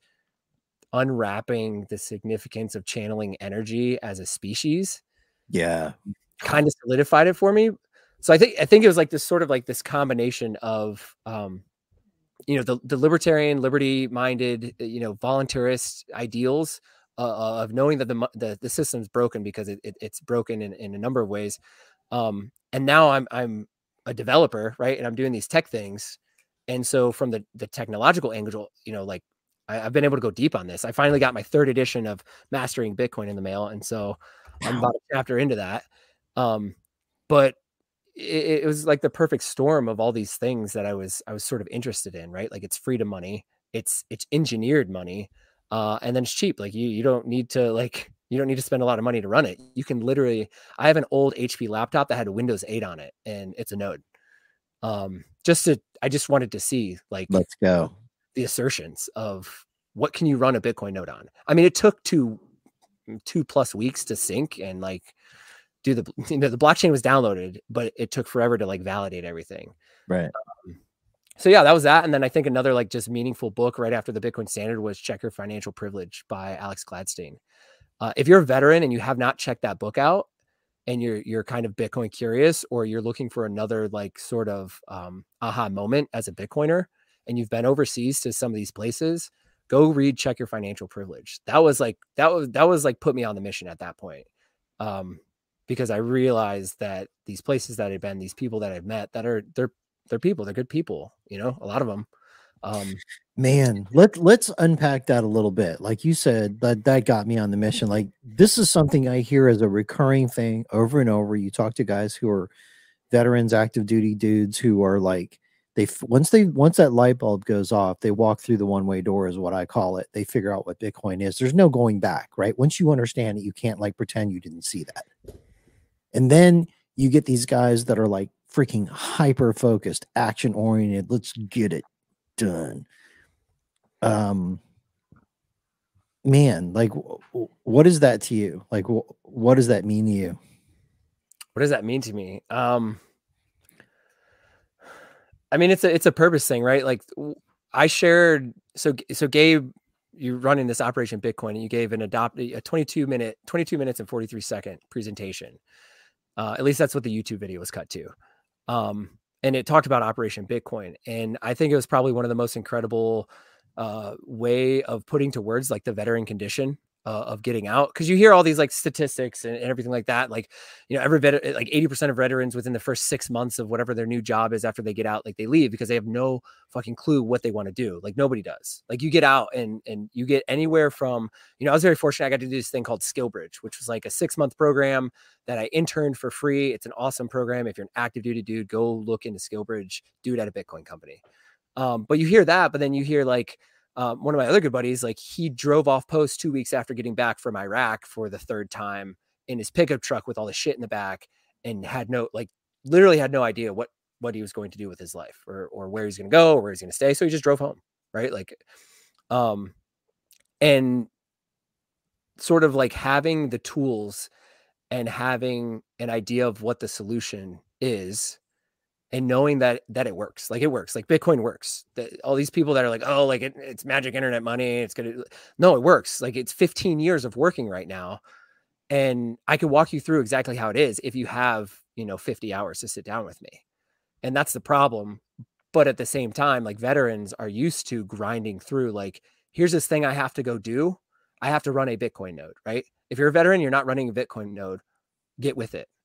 unwrapping the significance of channeling energy as a species. Yeah. Kind of solidified it for me. So I think, I think it was like this sort of like this combination of, um, you know, the, the libertarian, liberty minded, you know, voluntarist ideals uh, of knowing that the, the, the system's broken because it, it, it's broken in, in a number of ways. Um, and now I'm, I'm a developer, right. And I'm doing these tech things. And so from the, the technological angle, you know, like I, I've been able to go deep on this. I finally got my third edition of Mastering Bitcoin in the mail. And so I'm about a chapter into that. Um, but It, it was like the perfect storm of all these things that I was, I was sort of interested in, right? Like it's freedom money, it's, it's engineered money. Uh, and then it's cheap. Like you, you don't need to like, you don't need to spend a lot of money to run it. You can literally, I have an old H P laptop that had a Windows eight on it and it's a node. Um, just to, I just wanted to see like, let's go the assertions of what can you run a Bitcoin node on? I mean, it took two, two plus weeks to sync and like, do the, you know, the blockchain was downloaded, but it took forever to like validate everything. Right. Um, so yeah, that was that. And then I think another like just meaningful book right after the Bitcoin Standard was Check Your Financial Privilege by Alex Gladstein. Uh, if you're a veteran and you have not checked that book out and you're, you're kind of Bitcoin curious, or you're looking for another like sort of um, aha moment as a Bitcoiner, and you've been overseas to some of these places, go read Check Your Financial Privilege. That was like, that was, that was like, put me on the mission at that point. Um, because I realized that these places that I've been, these people that I've met that are, they're, they're people, they're good people, you know, a lot of them. Um, Man, let, let's unpack that a little bit. Like you said, that, that got me on the mission. Like this is something I hear as a recurring thing over and over. You talk to guys who are veterans, active duty dudes who are like, they, once they, once that light bulb goes off, they walk through the one-way door is what I call it. They figure out what Bitcoin is. There's no going back, right? Once you understand it, you can't like pretend you didn't see that. And then you get these guys that are like freaking hyper focused, action oriented. Let's get it done. Um, man, like, w- what is that to you? Like, w- what does that mean to you? What does that mean to me? Um, I mean, it's a, it's a purpose thing, right? Like I shared, so, so Gabe, you're running this Operation Bitcoin and you gave an adopt a twenty-two minute, twenty-two minutes and forty-three second presentation. Uh, at least that's what the YouTube video was cut to. Um, and it talked about Operation Bitcoin. And I think it was probably one of the most incredible uh, way of putting to words like the veteran condition uh, of getting out. Cause you hear all these like statistics and, and everything like that. Like, you know, every vet, like eighty percent of veterans within the first six months of whatever their new job is after they get out, like they leave because they have no fucking clue what they want to do. Like nobody does. Like you get out and, and you get anywhere from, you know, I was very fortunate. I got to do this thing called SkillBridge, which was like a six month program that I interned for free. It's an awesome program. If you're an active duty dude, go look into SkillBridge, do it at a Bitcoin company. Um, but you hear that, but then you hear like, Um, one of my other good buddies, like he drove off post two weeks after getting back from Iraq for the third time in his pickup truck with all the shit in the back and had no, like literally had no idea what, what he was going to do with his life or, or where he's going to go or where he's going to stay. So he just drove home. Right. Like, um, and sort of like having the tools and having an idea of what the solution is, and knowing that, that it works, like it works, like Bitcoin works, that all these people that are like, oh, like it, it's magic internet money. It's going to, no, it works. Like it's fifteen years of working right now. And I can walk you through exactly how it is if you have, you know, fifty hours to sit down with me. And that's the problem. But at the same time, like veterans are used to grinding through, like, here's this thing I have to go do. I have to run a Bitcoin node, right? If you're a veteran, you're not running a Bitcoin node, get with it.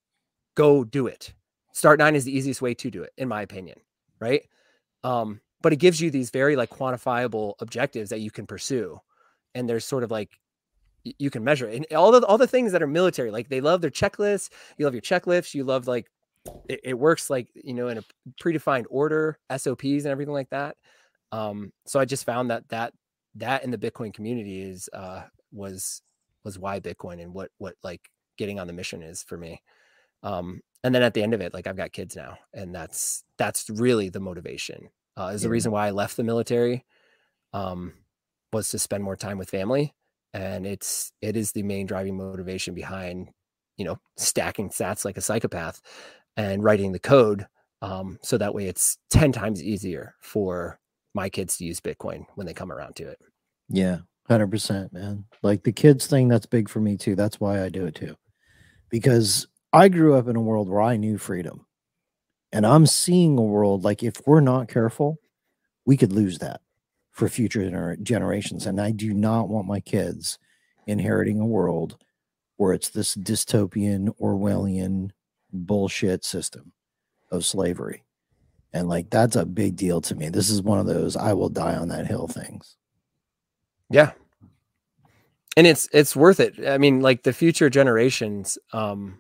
go do it. Start nine is the easiest way to do it, in my opinion. Right. Um, but it gives you these very like quantifiable objectives that you can pursue. And there's sort of like, you can measure it. And all the, all the things that are military, like they love their checklists. You love your checklists. You love like, it, it works like, you know, in a predefined order, S O Ps and everything like that. Um, so I just found that, that, that in the Bitcoin community is, uh, was, was why Bitcoin and what, what like getting on the mission is for me. Um, and then at the end of it, like I've got kids now, and that's, that's really the motivation, uh, is yeah. the reason why I left the military, um, was to spend more time with family. And it's, it is the main driving motivation behind, you know, stacking sats like a psychopath and writing the code. Um, so that way it's ten times easier for my kids to use Bitcoin when they come around to it. Yeah. one hundred percent, man. Like the kids thing, that's big for me too. That's why I do it too. Because I grew up in a world where I knew freedom. And I'm seeing a world like if we're not careful, we could lose that for future gener generations. And I do not want my kids inheriting a world where it's this dystopian, Orwellian bullshit system of slavery. And like, that's a big deal to me. This is one of those I will die on that hill things. Yeah. And it's, it's worth it. I mean, like the future generations, um,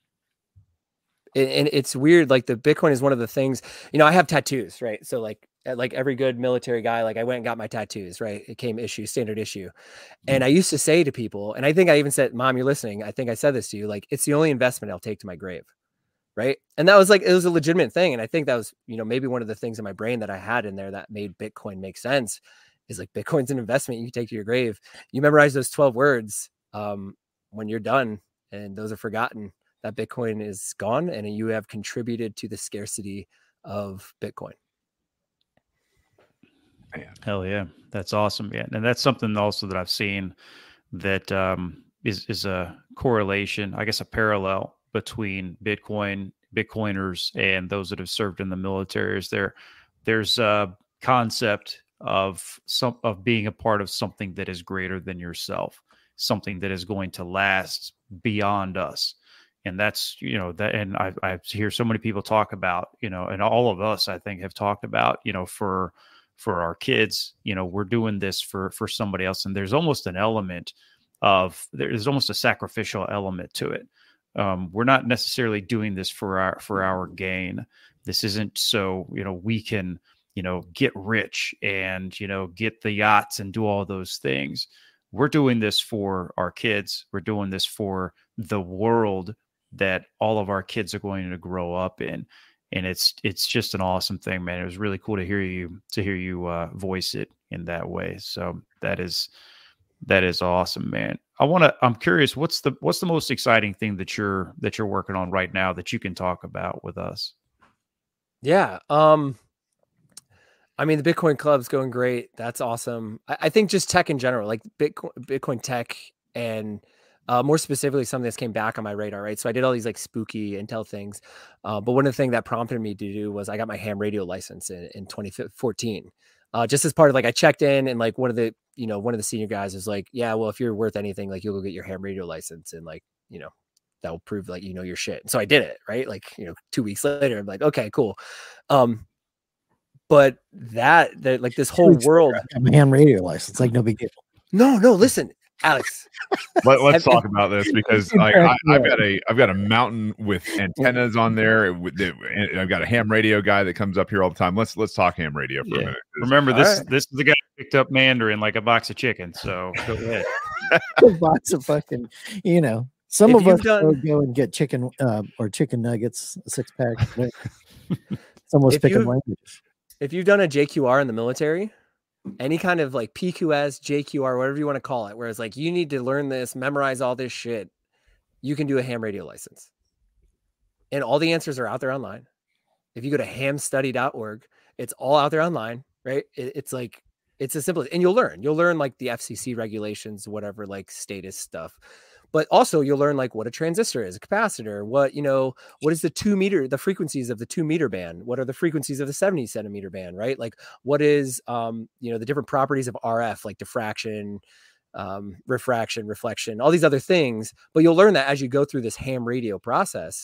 and, and it's weird. Like the Bitcoin is one of the things, you know, I have tattoos, right? So like, like every good military guy, like I went and got my tattoos, right? It came issue, standard issue. And I used to say to people, and I think I even said, Mom, you're listening. I think I said this to you, like, it's the only investment I'll take to my grave. Right. And that was like, it was a legitimate thing. And I think that was, you know, maybe one of the things in my brain that I had in there that made Bitcoin make sense is like, Bitcoin's an investment you take to your grave. You memorize those twelve words um, when you're done and those are forgotten, that Bitcoin is gone and you have contributed to the scarcity of Bitcoin. Man. Hell yeah. That's awesome. Yeah. And that's something also that I've seen that um, is, is a correlation, I guess a parallel between Bitcoin, Bitcoiners, and those that have served in the military. Is there, there's a concept of some of being a part of something that is greater than yourself, something that is going to last beyond us. And that's, you know, that, and I, I hear so many people talk about, you know, and all of us, I think, have talked about, you know, for, for our kids, you know, we're doing this for, for somebody else. And there's almost an element of, there's almost a sacrificial element to it. Um, we're not necessarily doing this for our, for our gain. This isn't so, you know, we can, you know, get rich and, you know, get the yachts and do all those things. We're doing this for our kids. We're doing this for the world that all of our kids are going to grow up in. And it's, it's just an awesome thing, man. It was really cool to hear you, to hear you uh, voice it in that way. So that is, that is awesome, man. I want to, I'm curious, what's the, what's the most exciting thing that you're, that you're working on right now that you can talk about with us? Yeah. Um, I mean, the Bitcoin Club's going great. That's awesome. I, I think just tech in general, like Bitcoin, Bitcoin tech, and uh, more specifically, something that's came back on my radar, right? So I did all these like spooky intel things. Uh, but one of the things that prompted me to do was I got my ham radio license in, in twenty fourteen. Uh, just as part of like, I checked in and like one of the, you know, one of the senior guys was like, yeah, well, if you're worth anything, like you'll go get your ham radio license and like, you know, that will prove like, you know, your shit. And so I did it, right? Like, you know, two weeks later, I'm like, okay, cool. Um, but that, that like this whole world, I'm a ham radio license, like no big deal. No, no, listen, Alex. Let, let's talk about this because like, I, I've got a I've got a mountain with antennas on there. With the, and I've got a ham radio guy that comes up here all the time. Let's let's talk ham radio for yeah. a minute. Remember this right. this is the guy who picked up Mandarin like a box of chicken. So go ahead. A box of fucking, you know, some if of us done, go and get chicken uh, or chicken nuggets, a six pack. Someone's picking you, language. If you've done a J Q R in the military, any kind of like P Q S, J Q R, whatever you want to call it, whereas like you need to learn this, memorize all this shit, you can do a ham radio license. And all the answers are out there online. If you go to ham study dot org, it's all out there online, right? It, it's like, it's as simple as, and you'll learn, you'll learn like the F C C regulations, whatever, like status stuff. But also you'll learn like what a transistor is, a capacitor, what, you know, what is the two meter, the frequencies of the two meter band? What are the frequencies of the seventy centimeter band, right? Like what is, um, you know, the different properties of R F, like diffraction, um, refraction, reflection, all these other things. But you'll learn that as you go through this ham radio process.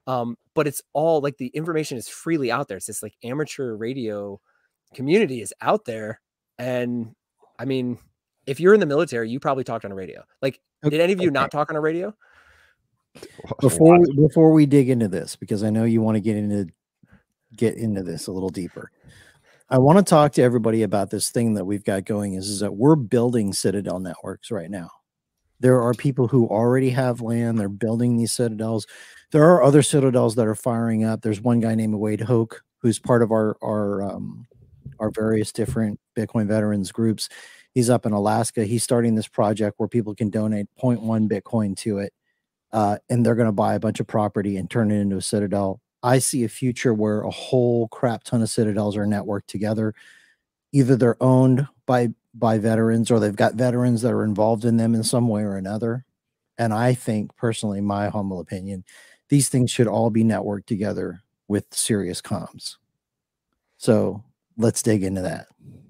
Um, but it's all like the information is freely out there. It's this like amateur radio community is out there. And I mean, if you're in the military, you probably talked on a radio. Like, did any of you not talk on a radio? Before we, before we dig into this, because I know you want to get into get into this a little deeper, I want to talk to everybody about this thing that we've got going. Is is that we're building Citadel networks right now. There are people who already have land. They're building these Citadels. There are other Citadels that are firing up. There's one guy named Wade Hoke who's part of our our um, our various different Bitcoin veterans groups. He's up in Alaska. He's starting this project where people can donate zero point one Bitcoin to it. Uh, and they're going to buy a bunch of property and turn it into a Citadel. I see a future where a whole crap ton of Citadels are networked together. Either they're owned by, by veterans or they've got veterans that are involved in them in some way or another. And I think, personally, my humble opinion, these things should all be networked together with serious comms. So let's dig into that.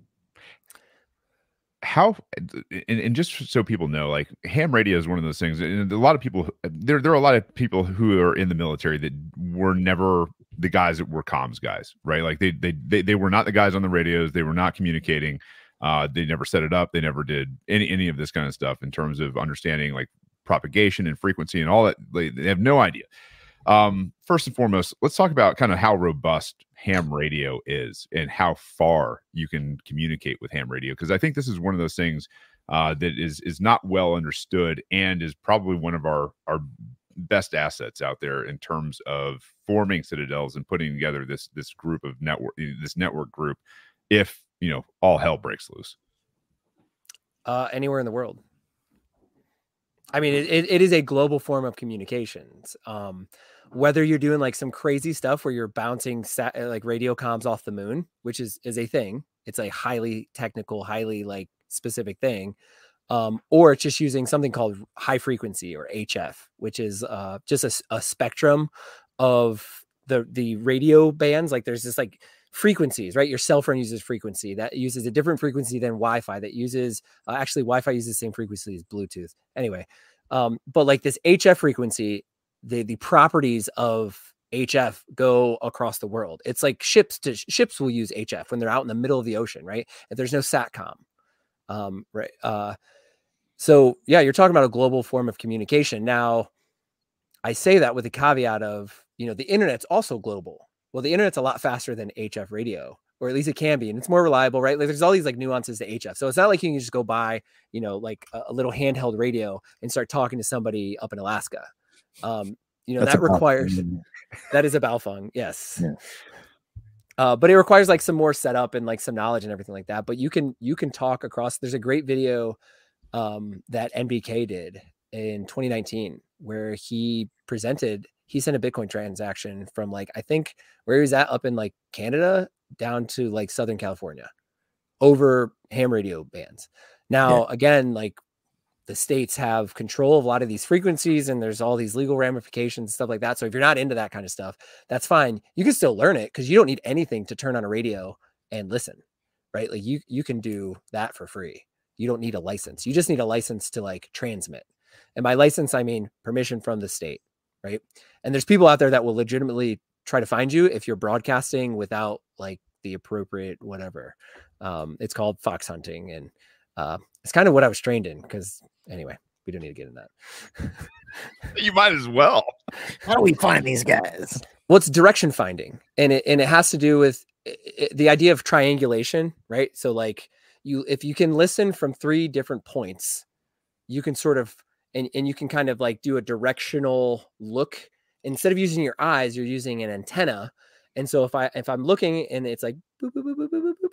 How and, and just so people know, like ham radio is one of those things, and a lot of people there there are a lot of people who are in the military that were never the guys that were comms guys, right? Like they they they, they were not the guys on the radios, they were not communicating, uh they never set it up, they never did any any of this kind of stuff in terms of understanding like propagation and frequency and all that. They, they have no idea. Um, first and foremost, let's talk about kind of how robust ham radio is and how far you can communicate with ham radio. Because I think this is one of those things uh, that is is not well understood and is probably one of our our best assets out there in terms of forming Citadels and putting together this this group of network this network group. If you know all hell breaks loose, uh, anywhere in the world. I mean, it, it, it is a global form of communications. Um, whether you're doing like some crazy stuff where you're bouncing sat, like radio comms off the moon, which is, is a thing. It's a highly technical, highly like specific thing. Um, or it's just using something called high frequency or H F, which is uh, just a, a spectrum of the, the radio bands. Like there's this like frequencies, right? Your cell phone uses frequency that uses a different frequency than Wi-Fi that uses uh, actually Wi-Fi uses the same frequency as Bluetooth anyway. Um, but like this H F frequency, the, the properties of H F go across the world. It's like ships to ships will use H F when they're out in the middle of the ocean, right? If there's no SATCOM, um, right? Uh, so yeah, you're talking about a global form of communication. Now I say that with the caveat of, you know, the internet's also global. Well, the internet's a lot faster than H F radio, or at least it can be, and it's more reliable, right? Like there's all these like nuances to H F. So it's not like you can just go buy, you know, like a, a little handheld radio and start talking to somebody up in Alaska. Um, you know, That's that requires, that is a Baofeng. Yes. Yeah. Uh, but it requires like some more setup and like some knowledge and everything like that. But you can, you can talk across, there's a great video um, that N B K did in twenty nineteen where he presented, he sent a Bitcoin transaction from like, I think where he was at up in like Canada down to like Southern California over ham radio bands. Now, yeah. again, like the states have control of a lot of these frequencies and there's all these legal ramifications and stuff like that. So if you're not into that kind of stuff, that's fine. You can still learn it because you don't need anything to turn on a radio and listen, right? Like you, you can do that for free. You don't need a license. You just need a license to like transmit. And by license, I mean permission from the state. Right. And there's people out there that will legitimately try to find you if you're broadcasting without like the appropriate whatever. Um, it's called fox hunting. And uh, it's kind of what I was trained in because anyway, we don't need to get into that. You might as well. How do we find these guys? Well, it's direction finding. And it, and it has to do with it, the idea of triangulation, right? So like you, if you can listen from three different points, you can sort of And, and you can kind of like do a directional look instead of using your eyes, you're using an antenna. And so if I, if I'm looking and it's like, boop, boop, boop, boop, boop, boop,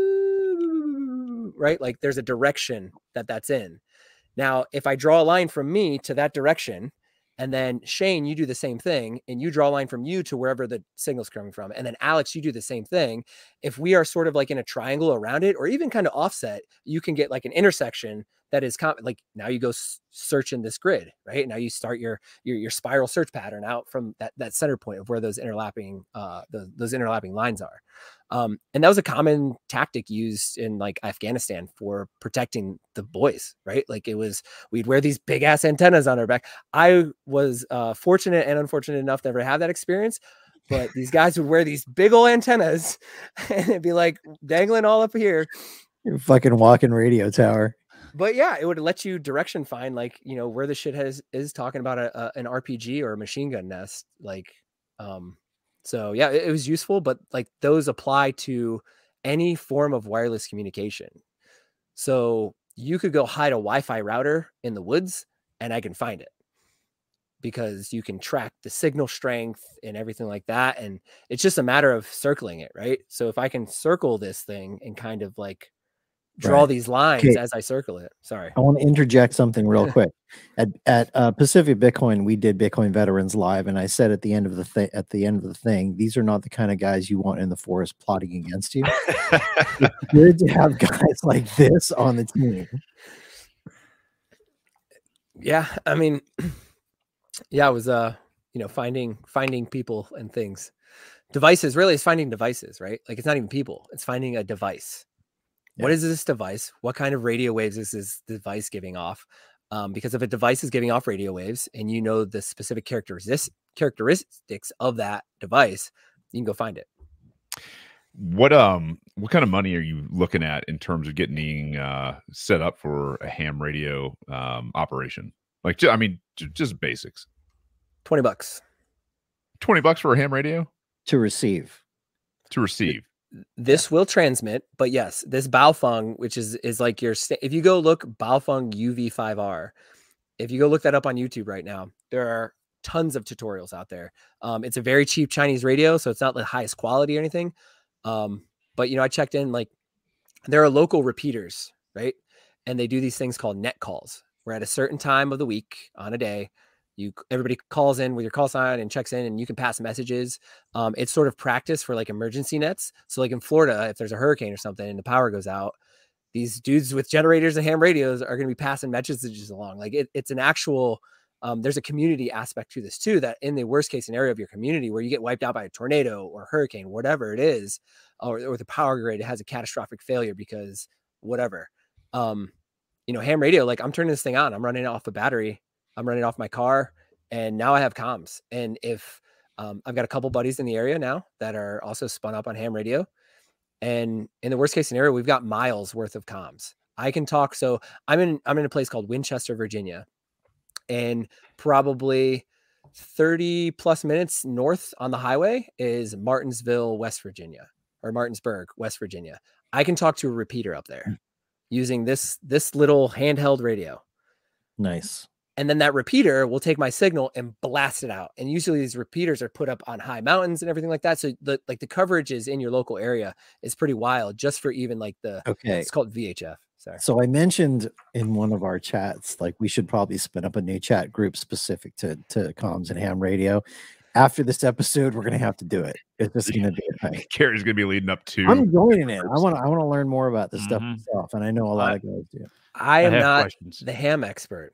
boop, right? Like there's a direction that that's in. Now, if I draw a line from me to that direction, and then Shane, you do the same thing and you draw a line from you to wherever the signal's coming from. And then Alex, you do the same thing. If we are sort of like in a triangle around it, or even kind of offset, you can get like an intersection that is com- like now you go s- search in this grid, right? Now you start your, your, your spiral search pattern out from that, that center point of where those interlapping, uh, the, those interlapping lines are. Um, and that was a common tactic used in like Afghanistan for protecting the boys, right? Like it was, we'd wear these big ass antennas on our back. I was uh, fortunate and unfortunate enough to never have that experience. But these guys would wear these big old antennas and it'd be like dangling all up here. You're fucking walking radio tower. But yeah, it would let you direction find like, you know, where the shit has is talking about a, a an R P G or a machine gun nest. Like, um, so yeah, it, it was useful, but like those apply to any form of wireless communication. So you could go hide a Wi-Fi router in the woods and I can find it, because you can track the signal strength and everything like that. And it's just a matter of circling it, right? So if I can circle this thing and kind of like draw Right. these lines Okay. as I circle it. Sorry. I want to interject something real quick. At at uh, Pacific Bitcoin, we did Bitcoin Veterans Live, and I said at the end of the thing, at the end of the thing, these are not the kind of guys you want in the forest plotting against you. It's good to have guys like this on the team. Yeah. I mean, yeah, it was, uh, you know, finding, finding people and things, devices. Really, it's finding devices, right? Like it's not even people, it's finding a device. Yeah. What is this device? What kind of radio waves is this device giving off? Um, because if a device is giving off radio waves and you know the specific characteristics characteristics of that device, you can go find it. What um what kind of money are you looking at in terms of getting uh set up for a ham radio um operation? Like, ju- I mean, ju- just basics. twenty bucks. twenty bucks for a ham radio To receive. to receive. This will transmit, but yes, this Baofeng, which is is like your sta- if you go look Baofeng U V five R, if you go look that up on YouTube right now, there are tons of tutorials out there. Um, it's a very cheap Chinese radio, so it's not the highest quality or anything. Um, but you know, I checked in, like there are local repeaters, right? And they do these things called net calls, where at a certain time of the week on a day, you everybody calls in with your call sign and checks in, and you can pass messages. Um, it's sort of practice for like emergency nets. So like in Florida, if there's a hurricane or something and the power goes out, these dudes with generators and ham radios are going to be passing messages along. Like it, it's an actual, um, there's a community aspect to this too, that in the worst case scenario of your community where you get wiped out by a tornado or hurricane, whatever it is, or, or the power grid has a catastrophic failure because whatever, um, you know, ham radio, like I'm turning this thing on, I'm running it off a battery, I'm running off my car, and now I have comms. And if um, I've got a couple buddies in the area now that are also spun up on ham radio, and in the worst case scenario, we've got miles worth of comms. I can talk. So I'm in, I'm in a place called Winchester, Virginia, and probably thirty plus minutes north on the highway is Martinsville, West Virginia, or Martinsburg, West Virginia. I can talk to a repeater up there using this, this little handheld radio. Nice. And then that repeater will take my signal and blast it out. And usually these repeaters are put up on high mountains and everything like that. So the like the coverage is in your local area is pretty wild, just for even like the Okay. it's called V H F. Sorry. So I mentioned in one of our chats, like we should probably spin up a new chat group specific to to comms and ham radio. After this episode, we're gonna have to do it. It's just gonna be a thing. Carrie's gonna be leading up to. I'm joining it. I want to. I want to learn more about this stuff Mhm. myself, and I know a lot I- of guys do. I am have not questions. the ham expert.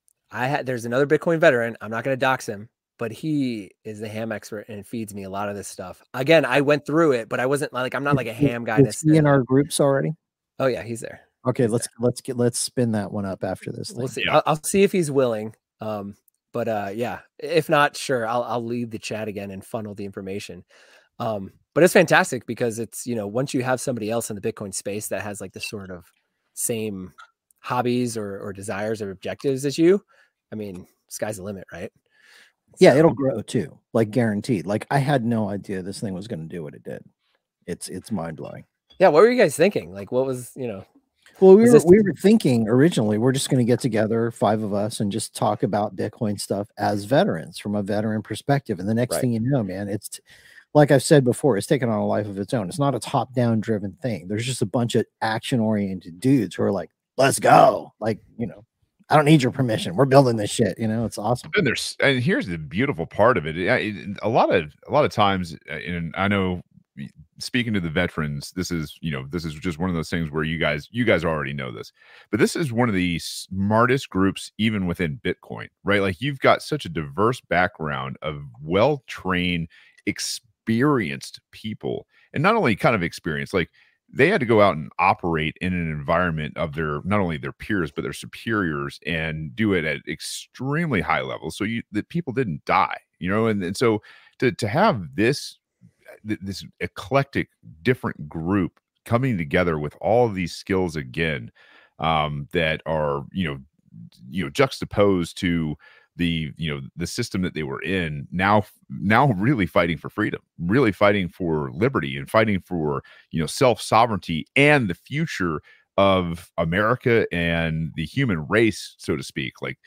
I had there's another Bitcoin veteran. I'm not going to dox him, but he is the ham expert and feeds me a lot of this stuff. Again, I went through it, but I wasn't like I'm not like a ham guy. Is he in our groups already? Oh yeah, he's there. Okay, let's let's get let's spin that one up after this. We'll thing. see. I'll, I'll see if he's willing. Um, but uh, yeah, if not, sure, I'll I'll lead the chat again and funnel the information. Um, but it's fantastic because it's, you know, once you have somebody else in the Bitcoin space that has like the sort of same hobbies or or desires or objectives as you, I mean, sky's the limit, right? Yeah, So- it'll grow too, like guaranteed. Like I had no idea this thing was going to do what it did. It's it's mind blowing. Yeah, what were you guys thinking? Like, what was, you know? Well, we Is were this- we were thinking originally we're just going to get together, five of us, and just talk about Bitcoin stuff as veterans from a veteran perspective. And the next Right. thing you know, man, it's like I've said before, it's taken on a life of its own. It's not a top down driven thing. There's just a bunch of action oriented dudes who are like, let's go. Like, you know, I don't need your permission. We're building this shit. You know, it's awesome. And there's and here's the beautiful part of it. Yeah, it- a lot of a lot of times, uh, and I know speaking to the veterans, this is, you know, this is just one of those things where you guys, you guys already know this, but this is one of the smartest groups, even within Bitcoin, right? Like you've got such a diverse background of well-trained, experienced people, and not only kind of experienced, like they had to go out and operate in an environment of their, not only their peers, but their superiors, and do it at extremely high levels. So you, that people didn't die, you know, and, and so to, to have this, this eclectic different group coming together with all of these skills again, um, that are, you know, you know, juxtaposed to the, you know, the system that they were in, now, now really fighting for freedom, really fighting for liberty, and fighting for, you know, self-sovereignty and the future of America and the human race, so to speak. Like,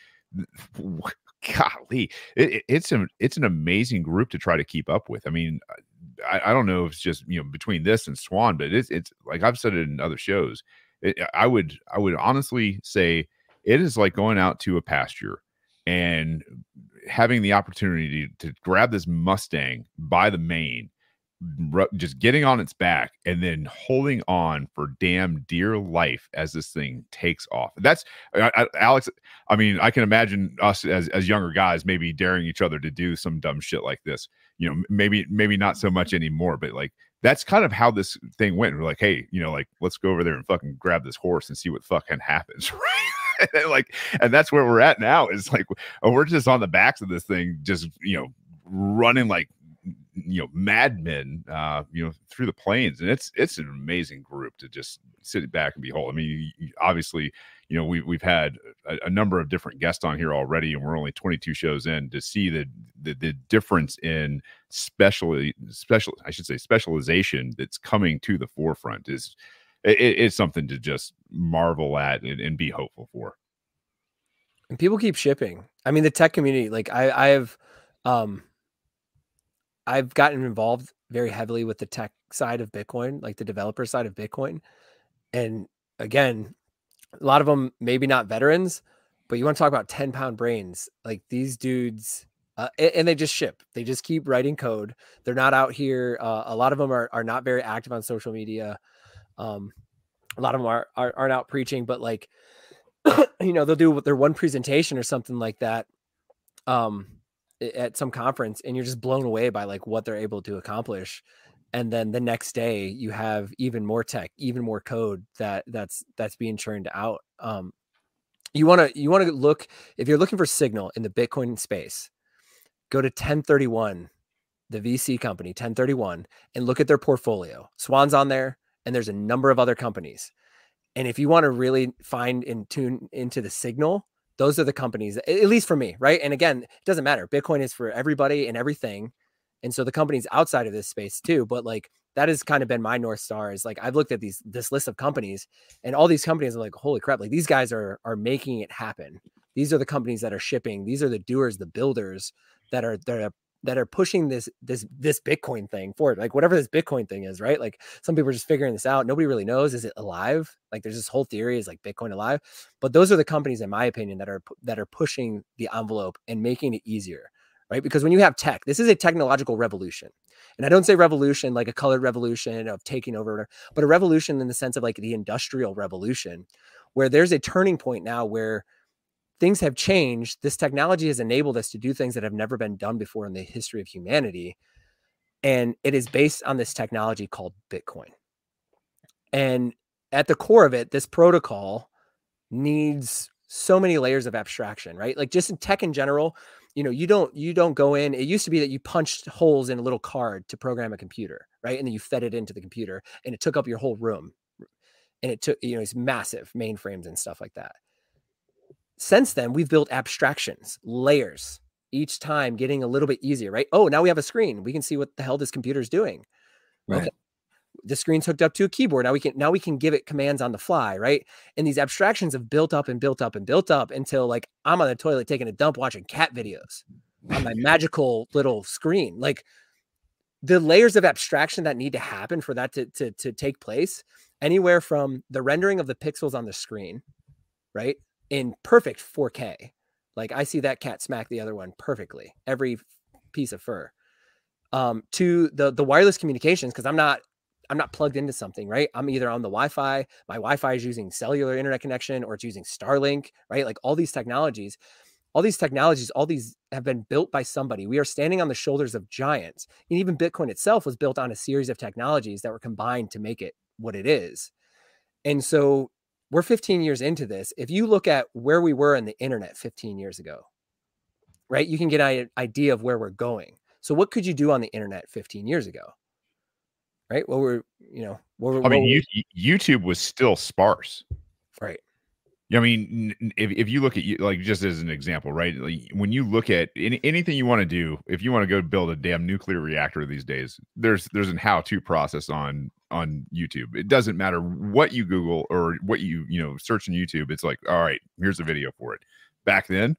golly, it, it's an, it's an amazing group to try to keep up with. I mean, I, I don't know if it's just, you know, between this and Swan, but it's, it's like I've said it in other shows. It, I would, I would honestly say it is like going out to a pasture and having the opportunity to, to grab this Mustang by the mane, just getting on its back, and then holding on for damn dear life as this thing takes off. That's I, I, Alex. I mean, I can imagine us as, as younger guys maybe daring each other to do some dumb shit like this. You know, maybe maybe not so much anymore, but like that's kind of how this thing went. We're like, hey, you know, like let's go over there and fucking grab this horse and see what fucking happens, right? And like, and that's where we're at now. Is like, oh, we're just on the backs of this thing, just, you know, running like, you know, madmen, uh, you know, through the plains. And it's, it's an amazing group to just sit back and behold. I mean, you, you, obviously, you know, we, we've had a, a number of different guests on here already, and we're only twenty-two shows in, to see the, the, the difference in specially special, I should say specialization that's coming to the forefront is, it, it's something to just marvel at and, and be hopeful for. And people keep shipping. I mean, the tech community, like I, I have, um, I've gotten involved very heavily with the tech side of Bitcoin, like the developer side of Bitcoin. And again, a lot of them, maybe not veterans, but you want to talk about ten pound brains. Like these dudes, uh, and, and they just ship, they just keep writing code. They're not out here. Uh, a lot of them are, are not very active on social media. Um, a lot of them are, are, aren't out preaching, but like, you know, they'll do their one presentation or something like that. Um, at some conference, and you're just blown away by like what they're able to accomplish. And then the next day you have even more tech, even more code that that's, that's being churned out. Um, you want to, you want to look, if you're looking for signal in the Bitcoin space, go to ten thirty-one, the V C company, ten thirty-one, and look at their portfolio. Swan's on there, and there's a number of other companies. And if you want to really find and tune into the signal, those are the companies, at least for me, right? And again, it doesn't matter. Bitcoin is for everybody and everything. And so the companies outside of this space too, but like that has kind of been my North Star, is like, I've looked at these, this list of companies, and all these companies are like, holy crap, like these guys are, are making it happen. These are the companies that are shipping. These are the doers, the builders that are, that are, that are pushing this, this, this Bitcoin thing forward. Like whatever this Bitcoin thing is, right? Like some people are just figuring this out. Nobody really knows. Is it alive? Like there's this whole theory, is like Bitcoin alive? But those are the companies, in my opinion, that are, that are pushing the envelope and making it easier, right? Because when you have tech, this is a technological revolution. And I don't say revolution like a colored revolution of taking over, but a revolution in the sense of like the industrial revolution, where there's a turning point now where things have changed. This technology has enabled us to do things that have never been done before in the history of humanity. And it is based on this technology called Bitcoin. And at the core of it, this protocol needs so many layers of abstraction, right? Like just in tech in general, you know, you don't, you don't go in. It used to be that you punched holes in a little card to program a computer, right? And then you fed it into the computer, and it took up your whole room. And it took, you know, it's massive mainframes and stuff like that. Since then, we've built abstractions, layers, each time getting a little bit easier, right? Oh, now we have a screen. We can see what the hell this computer is doing. Right. Okay. The screen's hooked up to a keyboard. Now we can, now we can give it commands on the fly, right? And these abstractions have built up and built up and built up until like I'm on the toilet taking a dump watching cat videos on my magical little screen. Like the layers of abstraction that need to happen for that to, to, to take place, anywhere from the rendering of the pixels on the screen, right? In perfect four K. Like I see that cat smack the other one perfectly, every piece of fur, um, to the, the wireless communications. Cause I'm not I'm not plugged into something, right? I'm either on the Wi-Fi, my Wi-Fi is using cellular internet connection, or it's using Starlink, right? Like all these technologies, all these technologies, all these have been built by somebody. We are standing on the shoulders of giants. And even Bitcoin itself was built on a series of technologies that were combined to make it what it is. And so we're fifteen years into this. If you look at where we were in the internet fifteen years ago, right, you can get an idea of where we're going. So what could you do on the internet fifteen years ago? Right? Well, we're, you know, what, I what mean, were, you, YouTube was still sparse. right. I mean, if, if you look at, like, just as an example, right? Like, when you look at any, anything you want to do, if you want to go build a damn nuclear reactor these days, there's there's an how-to process on on YouTube. It doesn't matter what you Google or what you you know search on YouTube. It's like, all right, here's a video for it. Back then,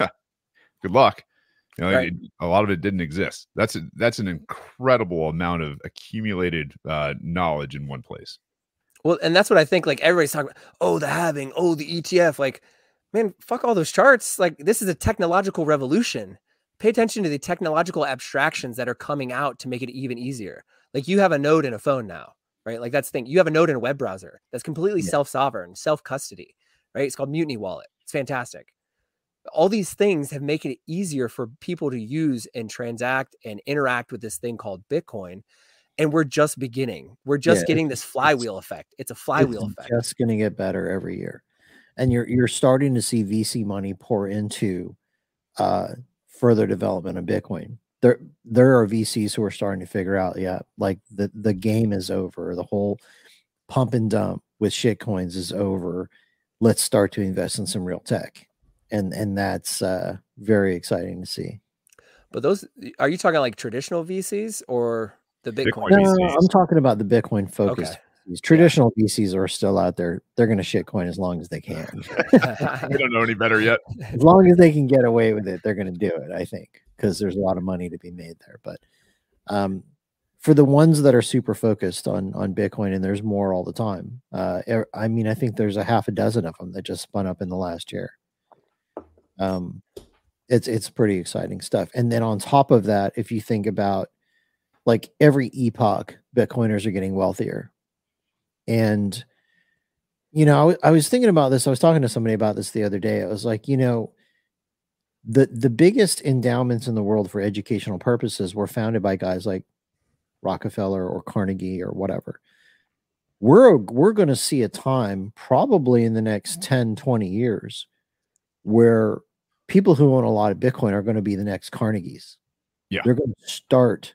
good luck. You know, Right. it, a lot of it didn't exist. That's a, that's an incredible amount of accumulated uh, knowledge in one place. Well, and that's what I think, like, everybody's talking about, oh, the halving, oh, the E T F. Like, man, fuck all those charts. Like, this is a technological revolution. Pay attention to the technological abstractions that are coming out to make it even easier. Like, you have a node in a phone now, right? Like, that's the thing. You have a node in a web browser that's completely Yeah. self-sovereign, self-custody, right? It's called Mutiny Wallet. It's fantastic. All these things have made it easier for people to use and transact and interact with this thing called Bitcoin. And we're just beginning. We're just Yeah, getting it's- this flywheel effect. It's a flywheel it's effect. just going to get better every year, and you're you're starting to see V C money pour into uh, further development of Bitcoin. There there are V Cs who are starting to figure out, yeah, like the the game is over. The whole pump and dump with shitcoins is over. Let's start to invest in some real tech, and and that's uh, very exciting to see. But those, are you talking like traditional V Cs or the Bitcoin? Bitcoin No, V no, Cs. no, I'm talking about the Bitcoin focused. Okay. V Cs. Traditional V Cs are still out there. They're going to shitcoin as long as they can. We don't know any better yet. As long as they can get away with it, they're going to do it, I think, because there's a lot of money to be made there. But um, for the ones that are super focused on on Bitcoin, and there's more all the time. Uh, er- I mean, I think there's a half a dozen of them that just spun up in the last year. Um, it's it's pretty exciting stuff. And then on top of that, if you think about, like, every epoch, Bitcoiners are getting wealthier. And you know, I, w- I was thinking about this. I was talking to somebody about this the other day. I was like, you know, the the biggest endowments in the world for educational purposes were founded by guys like Rockefeller or Carnegie or whatever. We're we're going to see a time probably in the next ten, twenty years where people who own a lot of Bitcoin are going to be the next Carnegies. Yeah. They're going to start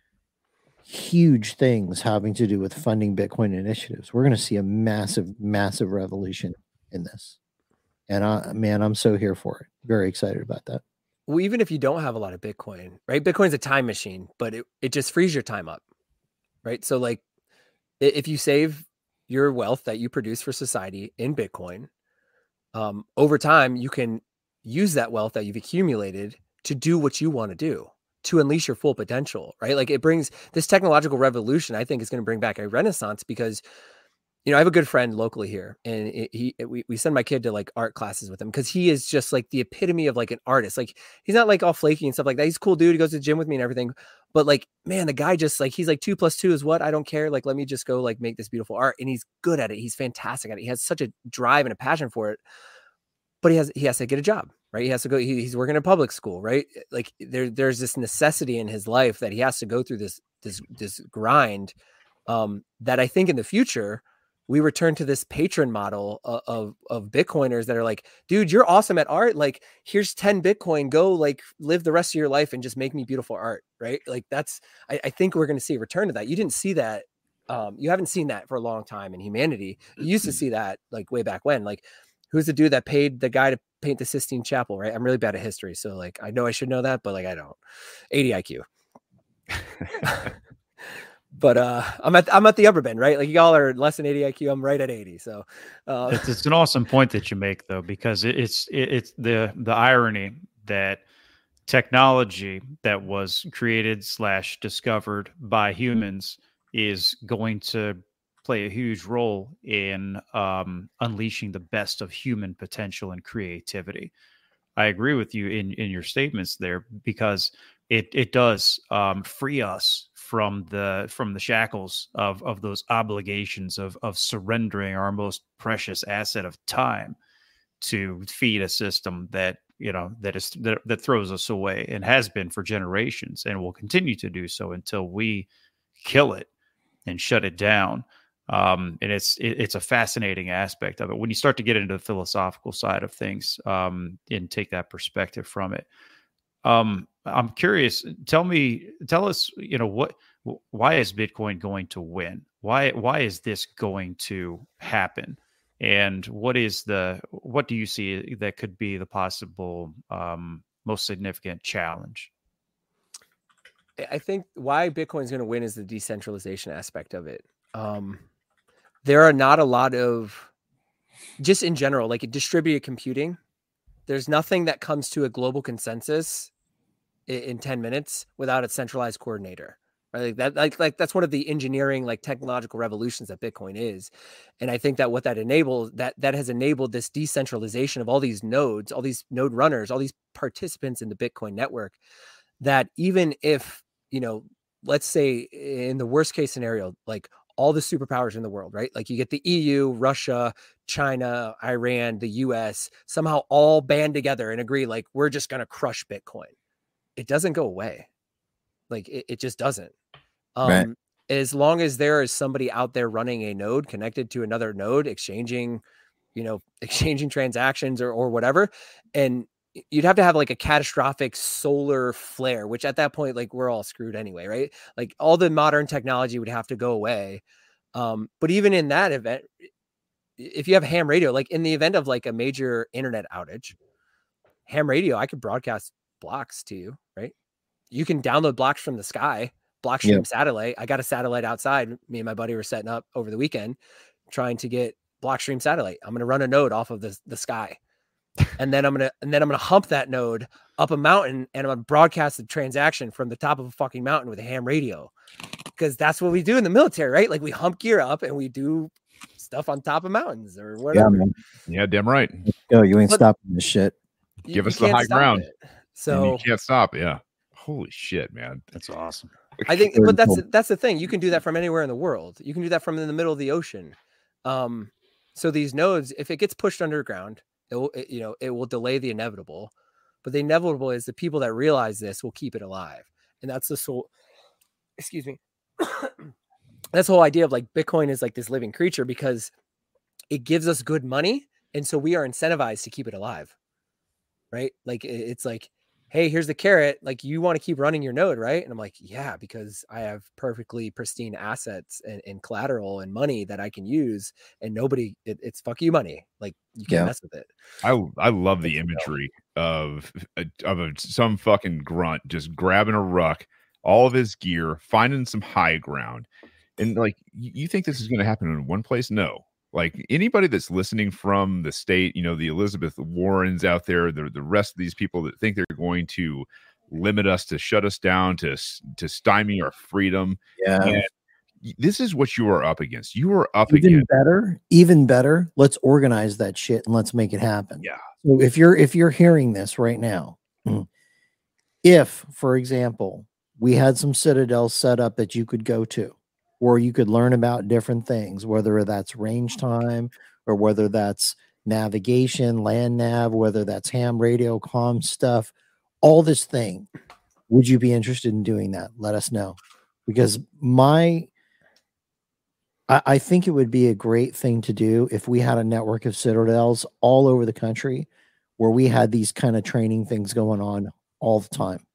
huge things having to do with funding Bitcoin initiatives. We're going to see a massive, massive revolution in this. And I, man, I'm so here for it. Very excited about that. Well, even if you don't have a lot of Bitcoin, right? Bitcoin's a time machine, but it, it just frees your time up, right? So, like, i- if you save your wealth that you produce for society in Bitcoin, um, over time, you can use that wealth that you've accumulated to do what you want to do, to unleash your full potential, right? Like, it brings this technological revolution, I think, is going to bring back a renaissance because, you know, I have a good friend locally here, and it, he we, we send my kid to like art classes with him because he is just like the epitome of like an artist. Like, he's not like all flaky and stuff like that. He's a cool dude. He goes to the gym with me and everything. But like, man, the guy just like, he's like two plus two is what? I don't care. Like, let me just go like make this beautiful art. And he's good at it. He's fantastic at it. He has such a drive and a passion for it. But he has he has to get a job, right? He has to go. He, he's working in public school, right? Like, there there's this necessity in his life that he has to go through this this this grind. Um, that I think in the future we return to this patron model of, of of Bitcoiners that are like, dude, you're awesome at art. Like, here's ten Bitcoin. Go like live the rest of your life and just make me beautiful art, right? Like, that's I, I think we're going to see a return to that. You didn't see that. Um, you haven't seen that for a long time in humanity. You used to see that like way back when. Like, who's the dude that paid the guy to paint the Sistine Chapel, right? I'm really bad at history, so like I know I should know that, but like I don't. eighty I Q. But uh, I'm at I'm at the upper bend, right? Like, y'all are less than eighty I Q. I'm right at eighty. So uh, It's, it's an awesome point that you make, though, because it, it's it, it's the the irony that technology that was created slash discovered by humans is going to play a huge role in um, unleashing the best of human potential and creativity. I agree with you in in your statements there, because it it does um, free us from the from the shackles of of those obligations of of surrendering our most precious asset of time to feed a system that you know that is that, that throws us away and has been for generations and will continue to do so until we kill it and shut it down. Um, and it's it, it's a fascinating aspect of it when you start to get into the philosophical side of things um, and take that perspective from it. Um, I'm curious. Tell me, tell us, you know, what, why is Bitcoin going to win? Why, why is this going to happen? And what is the, what do you see that could be the possible um, most significant challenge? I think why Bitcoin is going to win is the decentralization aspect of it. Um, there are not a lot of, just in general, like a distributed computing. There's nothing that comes to a global consensus in, in ten minutes without a centralized coordinator. Right? Like that, like, like that's one of the engineering, like technological revolutions that Bitcoin is. And I think that what that enables, that that has enabled this decentralization of all these nodes, all these node runners, all these participants in the Bitcoin network, that even if, you know, let's say in the worst case scenario, like all the superpowers in the world, right? Like you get the E U, Russia, China, Iran, the U S, somehow all band together and agree, like, we're just going to crush Bitcoin. It doesn't go away. Like it, it just doesn't. Um, right. As long as there is somebody out there running a node connected to another node, exchanging, you know, exchanging transactions or, or whatever. And you'd have to have like a catastrophic solar flare, which at that point, like we're all screwed anyway, right? Like all the modern technology would have to go away. Um, but even in that event, if you have ham radio, like in the event of like a major internet outage, ham radio, I could broadcast blocks to you, right? You can download blocks from the sky, Blockstream yep. satellite. I got a satellite outside. Me and my buddy were setting up over the weekend, trying to get Blockstream satellite. I'm going to run a node off of the, the sky. And then I'm going to, and then I'm going to hump that node up a mountain and I'm going to broadcast the transaction from the top of a fucking mountain with a ham radio. Because that's what we do in the military, right? Like we hump gear up and we do stuff on top of mountains or whatever. Yeah, man. Yeah, damn right. Yo, you ain't but stopping this shit. You, Give us the high ground. It. So and you can't stop. Yeah. Holy shit, man. That's awesome. I think, but that's, that's the thing. You can do that from anywhere in the world. You can do that from in the middle of the ocean. Um, so these nodes, if it gets pushed underground, it will, it, you know, it will delay the inevitable, but the inevitable is the people that realize this will keep it alive. And that's the soul, excuse me. That's the whole idea of like Bitcoin is like this living creature because it gives us good money. And so we are incentivized to keep it alive, right? Like it's like, hey, here's the carrot. Like you want to keep running your node, right? And I'm like, yeah, because I have perfectly pristine assets and, and collateral and money that I can use and nobody, it, it's fuck you money. Like you can't yeah. mess with it. I I love the imagery of, of a, some fucking grunt just grabbing a ruck, all of his gear, finding some high ground. And like, you think this is going to happen in one place? No. Like anybody that's listening from the state, you know, the Elizabeth Warrens out there, the, the rest of these people that think they're going to limit us, to shut us down, to, to stymie our freedom. Yeah. And this is what you are up against. You are up even against. better, even better. Let's organize that shit and let's make it happen. Yeah. So if you're, if you're hearing this right now, if, for example, we had some citadels set up that you could go to, or you could learn about different things, whether that's range time or whether that's navigation, land nav, whether that's ham radio, comm stuff, all this thing. Would you be interested in doing that? Let us know. Because my, I, I think it would be a great thing to do if we had a network of citadels all over the country where we had these kind of training things going on all the time.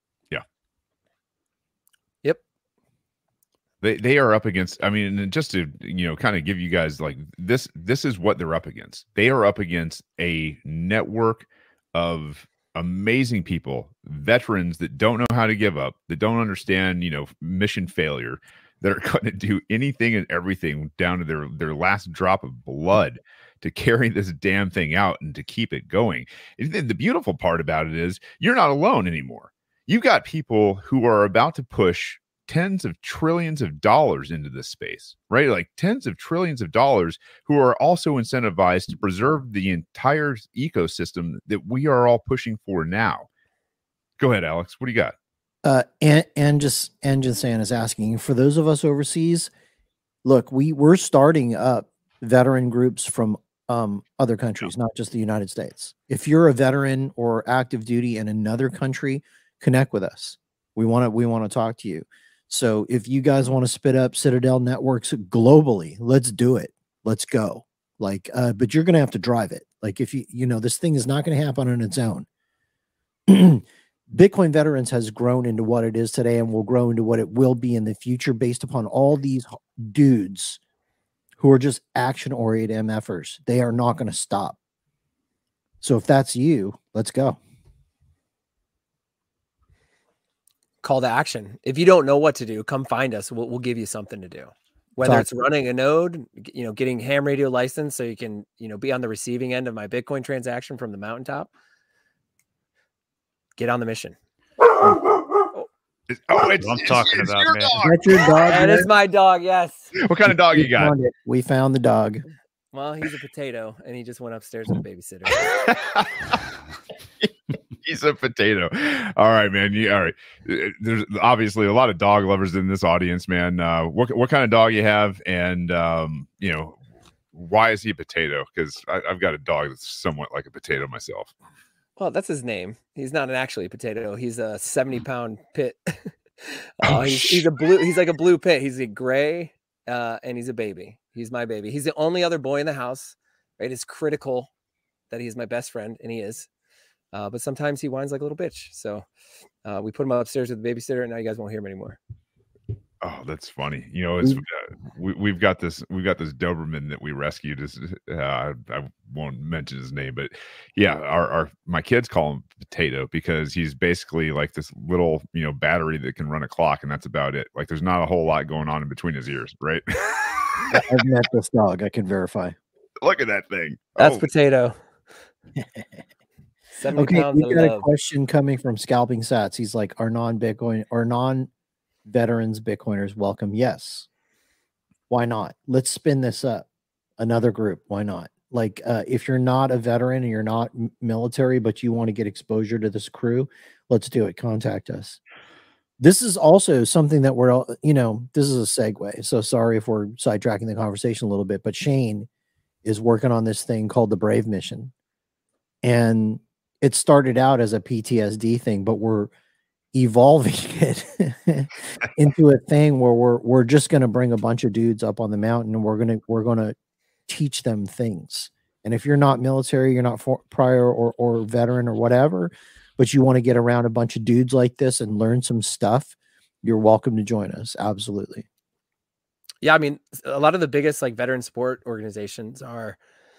They they are up against, I mean, just to, you know, kind of give you guys like this, this is what they're up against. They are up against a network of amazing people, veterans that don't know how to give up, that don't understand, you know, mission failure, that are going to do anything and everything down to their, their last drop of blood to carry this damn thing out and to keep it going. And the beautiful part about it is you're not alone anymore. You've got people who are about to push tens of trillions of dollars into this space, right? Like tens of trillions of dollars who are also incentivized to preserve the entire ecosystem that we are all pushing for now. Go ahead, Alex. What do you got? Uh, and and just and just saying is asking for those of us overseas. Look, we we're starting up veteran groups from um, other countries, not just the United States. If you're a veteran or active duty in another country, connect with us. We want to we want to talk to you. So if you guys want to spit up Citadel networks globally, let's do it. Let's go. Like, uh, but you're going to have to drive it. Like, if you you know this thing is not going to happen on its own. Bitcoin Veterans has grown into what it is today and will grow into what it will be in the future based upon all these dudes who are just action-oriented M Fers. They are not going to stop. So if that's you, let's go. Call to action. If you don't know what to do, come find us. We'll, we'll give you something to do. Whether Talk it's running a node, you know, getting ham radio license so you can, you know, be on the receiving end of my Bitcoin transaction from the mountaintop. Get on the mission. Oh, it's, I'm talking it's about, your man. dog. That's your dog. That is my dog. Yes. What kind of dog we you got? Found it. We found the dog. Well, he's a potato, and he just went upstairs with a babysitter. He's a potato. All right, man. You, all right. There's obviously a lot of dog lovers in this audience, man. Uh, what what kind of dog you have, and um, you know, why is he a potato? Because I've got a dog that's somewhat like a potato myself. Well, that's his name. He's not an actually potato. He's a seventy pound pit. uh, Oh, he's, he's a blue. He's like a blue pit. He's a gray, uh, and he's a baby. He's my baby. He's the only other boy in the house. Right? It's critical that he's my best friend, and he is. Uh, but sometimes he whines like a little bitch. So uh, we put him upstairs with the babysitter, and now you guys won't hear him anymore. Oh, that's funny. You know, it's uh, we, we've got this we've got this Doberman that we rescued. Is uh, I won't mention his name, but yeah, our, our my kids call him Potato because he's basically like this little, you know, battery that can run a clock, and that's about it. Like, there's not a whole lot going on in between his ears, right? I've met this dog. I can verify. Look at that thing. That's Oh. Potato. seventy Okay, pounds we of got a love. question coming from Scalping Sats. He's like, are non-Bitcoin or non-veterans Bitcoiners welcome? Yes. Why not? Let's spin this up. Another group. Why not? Like, uh, if you're not a veteran and you're not m- military, but you want to get exposure to this crew, let's do it. Contact us. This is also something that we're, all- you know, this is a segue. So sorry if we're sidetracking the conversation a little bit, but Shane is working on this thing called the Brave Mission. And it started out as a P T S D thing, but we're evolving it into a thing where we're we're just going to bring a bunch of dudes up on the mountain, and we're going to we're going to teach them things. And if you're not military, you're not for, prior or or veteran or whatever, but you want to get around a bunch of dudes like this and learn some stuff, you're welcome to join us. Absolutely. Yeah, I mean, a lot of the biggest like veteran support organizations are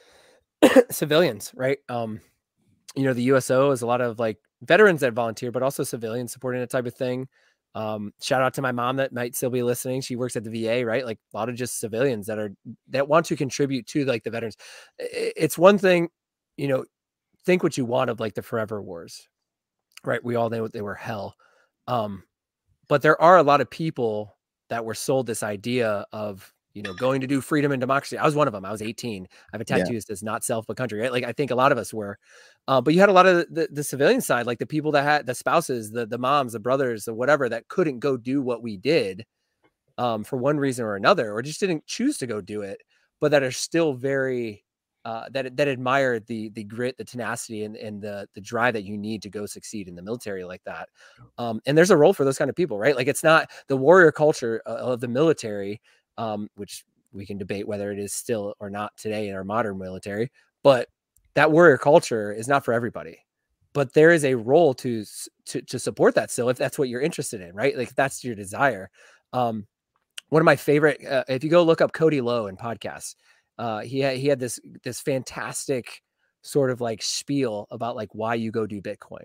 civilians, right? Um, you know, the U S O is a lot of like veterans that volunteer, but also civilians supporting that type of thing. Um, shout out to my mom that might still be listening. She works at the V A, right? Like a lot of just civilians that are, that want to contribute to like the veterans. It's one thing, you know, think what you want of like the forever wars, right? We all know they were hell. Um, but there are a lot of people that were sold this idea of, you know, going to do freedom and democracy. I was one of them. I was eighteen. I have a tattoo Yeah. that says not self, but country, right? Like, I think a lot of us were, uh, but you had a lot of the, the civilian side, like the people that had the spouses, the, the moms, the brothers, the whatever, that couldn't go do what we did um, for one reason or another, or just didn't choose to go do it, but that are still very, uh, that, that admire the, the grit, the tenacity, and, and the, the drive that you need to go succeed in the military like that. Um, and there's a role for those kind of people, right? Like, it's not the warrior culture of the military, um, which we can debate whether it is still or not today in our modern military, but that warrior culture is not for everybody. But there is a role to, to, to support that still, if that's what you're interested in, right? Like, if that's your desire. Um, one of my favorite, uh, if you go look up Cody Lowe in podcasts, uh, he had, he had this, this fantastic sort of like spiel about like why you go do Bitcoin.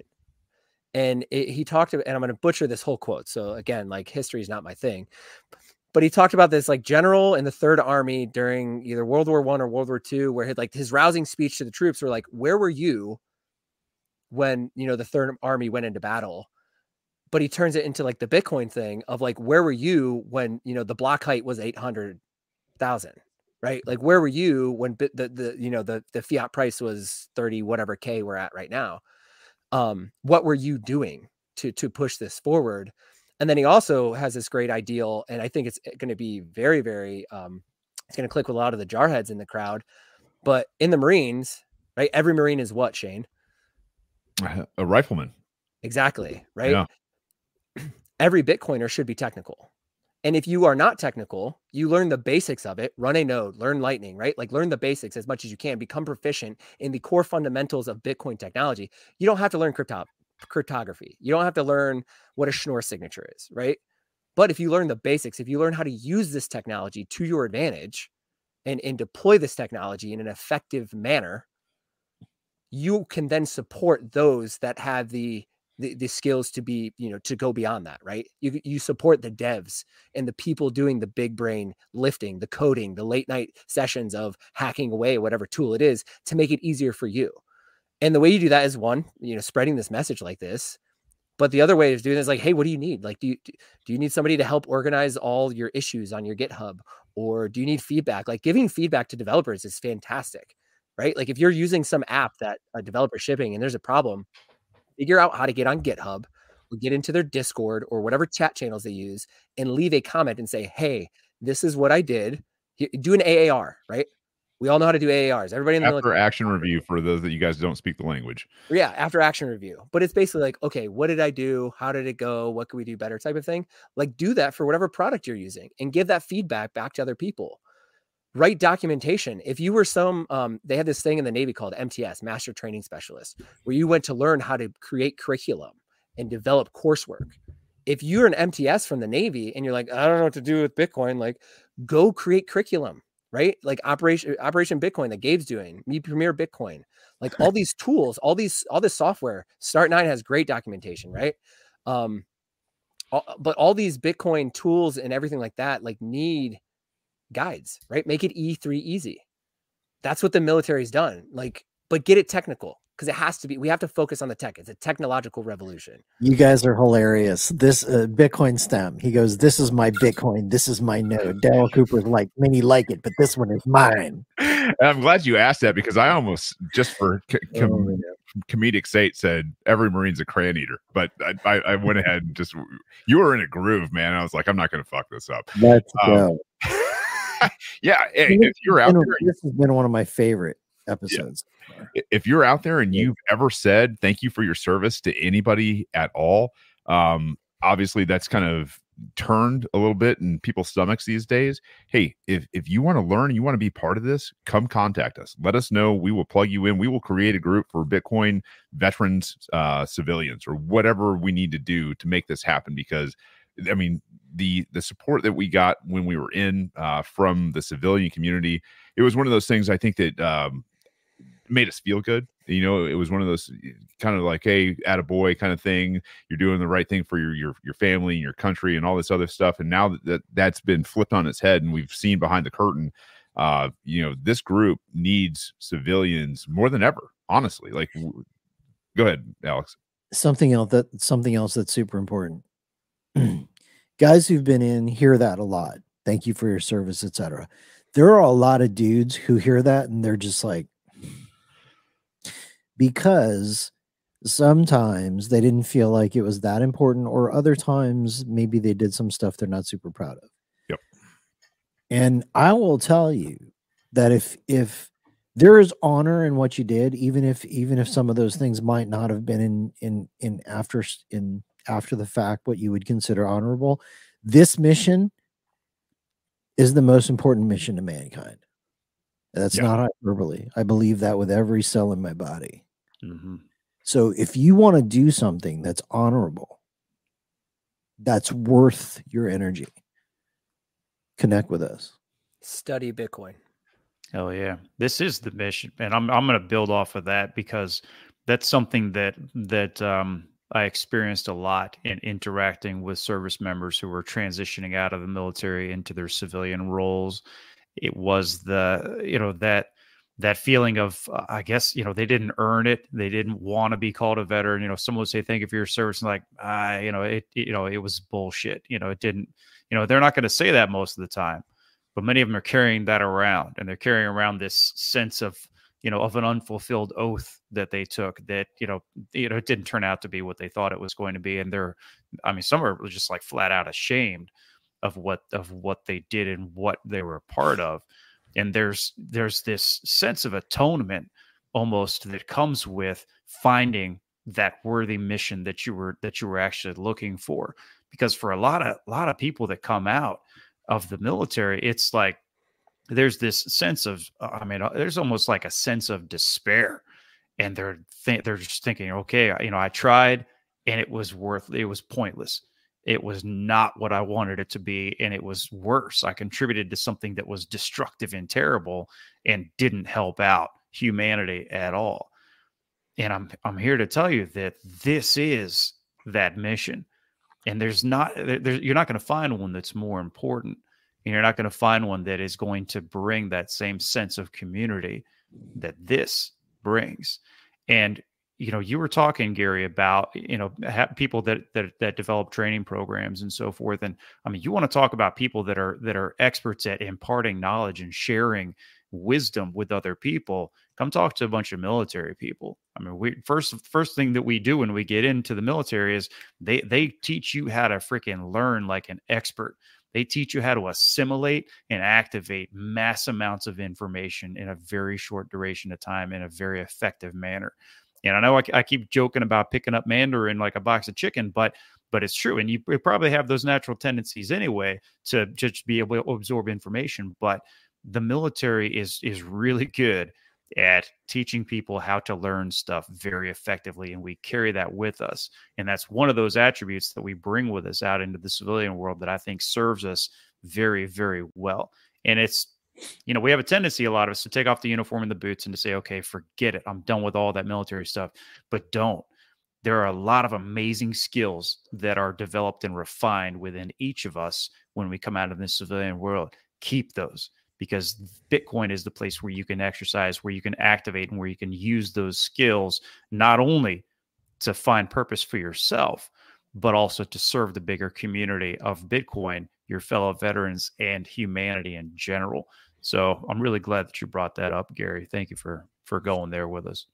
And it, he talked about, and I'm going to butcher this whole quote. So again, like, history is not my thing, but he talked about this like general in the Third Army during either World War One or World War Two, where he like his rousing speech to the troops were like, where were you when, you know, the Third Army went into battle? But he turns it into like the Bitcoin thing of like, where were you when, you know, the block height was eight hundred thousand, right? Like, where were you when bit the, the, you know, the, the fiat price was thirty, whatever K we're at right now? Um, what were you doing? to to push this forward. And then he also has this great ideal, and I think it's going to be very, very, um, it's going to click with a lot of the jarheads in the crowd. But in the Marines, right? Every Marine is what, Shane? A rifleman. Exactly, right? Yeah. Every Bitcoiner should be technical. And if you are not technical, you learn the basics of it, run a node, learn Lightning, right? Like learn the basics as much as you can, become proficient in the core fundamentals of Bitcoin technology. You don't have to learn crypto cryptography. You don't have to learn what a Schnorr signature is, right? But if you learn the basics, if you learn how to use this technology to your advantage and, and deploy this technology in an effective manner, you can then support those that have the, the, the skills to be, you know, to go beyond that, right? You, you support the devs and the people doing the big brain lifting, the coding, the late night sessions of hacking away, whatever tool it is, to make it easier for you. And the way you do that is one, you know, spreading this message like this. But the other way of doing it is like, hey, what do you need? Like, do you, do you need somebody to help organize all your issues on your GitHub? Or do you need feedback? Like giving feedback to developers is fantastic, right? Like if you're using some app that a developer shipping and there's a problem, figure out how to get on GitHub or get into their Discord or whatever chat channels they use and leave a comment and say, hey, this is what I did. Do an A A R, right? We all know how to do A A Rs. Everybody in the after military. action review for those that you guys don't speak the language. Yeah, after action review. But it's basically like, okay, what did I do? How did it go? What can we do better type of thing? Like do that for whatever product you're using and give that feedback back to other people. Write documentation. If you were some, um, they had this thing in the Navy called M T S, Master Training Specialist, where you went to learn how to create curriculum and develop coursework. If you're an M T S from the Navy and you're like, I don't know what to do with Bitcoin, like go create curriculum. Right? Like Operation Operation Bitcoin that Gabe's doing, Me Premier Bitcoin, like all these tools, all these, all this software. Start nine has great documentation, right? Um, all, but all these Bitcoin tools and everything like that, like need guides, right? Make it E three easy. That's what the military's done. Like, but get it technical because it has to be. We have to focus on the tech. It's a technological revolution. You guys are hilarious. This uh, Bitcoin stem. He goes, "This is my Bitcoin. This is my node." Daryl Cooper's like, "Many like it, but this one is mine." And I'm glad you asked that because I almost just for co- com- oh, yeah. comedic sake said every Marine's a crayon eater, but I, I, I went ahead and just you were in a groove, man. I was like, I'm not going to fuck this up. Let's um, go. Yeah, hey, if you're out been, there, this has been one of my favorite episodes. Yeah. If you're out there and you've ever said thank you for your service to anybody at all, um, obviously that's kind of turned a little bit in people's stomachs these days. Hey, if if you want to learn and you want to be part of this, come contact us. Let us know. We will plug you in. We will create a group for Bitcoin veterans, uh, civilians, or whatever we need to do to make this happen. Because I mean, the the support that we got when we were in uh, from the civilian community, it was one of those things I think that um, made us feel good. You know, it was one of those kind of like, hey, attaboy kind of thing. You're doing the right thing for your your your family and your country and all this other stuff. And now that, that that's been flipped on its head and we've seen behind the curtain, uh, you know, this group needs civilians more than ever. Honestly, like, go ahead, Alex. Something else that something else that's super important. Guys who've been in hear that a lot. Thank you for your service, et cetera. There are a lot of dudes who hear that and they're just like, because sometimes they didn't feel like it was that important, or other times maybe they did some stuff they're not super proud of. Yep. And I will tell you that if if there is honor in what you did, even if even if some of those things might not have been in in in after in after the fact what you would consider honorable, this mission is the most important mission to mankind. That's yeah. not hyperbole. I believe that with every cell in my body. Mm-hmm. So if you want to do something that's honorable, that's worth your energy, connect with us. Study Bitcoin. Oh yeah, this is the mission, and I'm I'm going to build off of that because that's something that that um, I experienced a lot in interacting with service members who were transitioning out of the military into their civilian roles. It was the you know that. that feeling of, uh, I guess, you know, they didn't earn it. They didn't want to be called a veteran. You know, someone would say, thank you for your service. And like, ah, you know, it, you know, it was bullshit. You know, it didn't, you know, they're not going to say that most of the time, but many of them are carrying that around, and they're carrying around this sense of, you know, of an unfulfilled oath that they took that, you know, you know, it didn't turn out to be what they thought it was going to be. And they're, I mean, some are just like flat out ashamed of what, of what they did and what they were a part of. And there's, there's this sense of atonement almost that comes with finding that worthy mission that you were, that you were actually looking for. Because for a lot of, a lot of people that come out of the military, it's like, there's this sense of, I mean, there's almost like a sense of despair, and they're th- they're just thinking, okay, you know, I tried and it was worth, it was pointless. It was not what I wanted it to be, and it was worse. I contributed to something that was destructive and terrible and didn't help out humanity at all. And I'm I'm here to tell you that this is that mission, and there's not there, you're not going to find one that's more important. And you're not going to find one that is going to bring that same sense of community that this brings. And, you know, you were talking, Gary, about, you know, people that, that, that develop training programs and so forth. And I mean, you want to talk about people that are, that are experts at imparting knowledge and sharing wisdom with other people. Come talk to a bunch of military people. I mean, we first, first thing that we do when we get into the military is they, they teach you how to freaking learn like an expert. They teach you how to assimilate and activate mass amounts of information in a very short duration of time in a very effective manner. And I know I, I keep joking about picking up Mandarin like a box of chicken, but but it's true. And you probably have those natural tendencies anyway to just be able to absorb information. But the military is is really good at teaching people how to learn stuff very effectively. And we carry that with us. And that's one of those attributes that we bring with us out into the civilian world that I think serves us very, very well. And it's, you know, we have a tendency, a lot of us, to take off the uniform and the boots and to say, okay, forget it. I'm done with all that military stuff. But don't. There are a lot of amazing skills that are developed and refined within each of us when we come out of the civilian world. Keep those. Because Bitcoin is the place where you can exercise, where you can activate, and where you can use those skills, not only to find purpose for yourself, but also to serve the bigger community of Bitcoin, your fellow veterans, and humanity in general. So I'm really glad that you brought that up, Gary. Thank you for, for going there with us.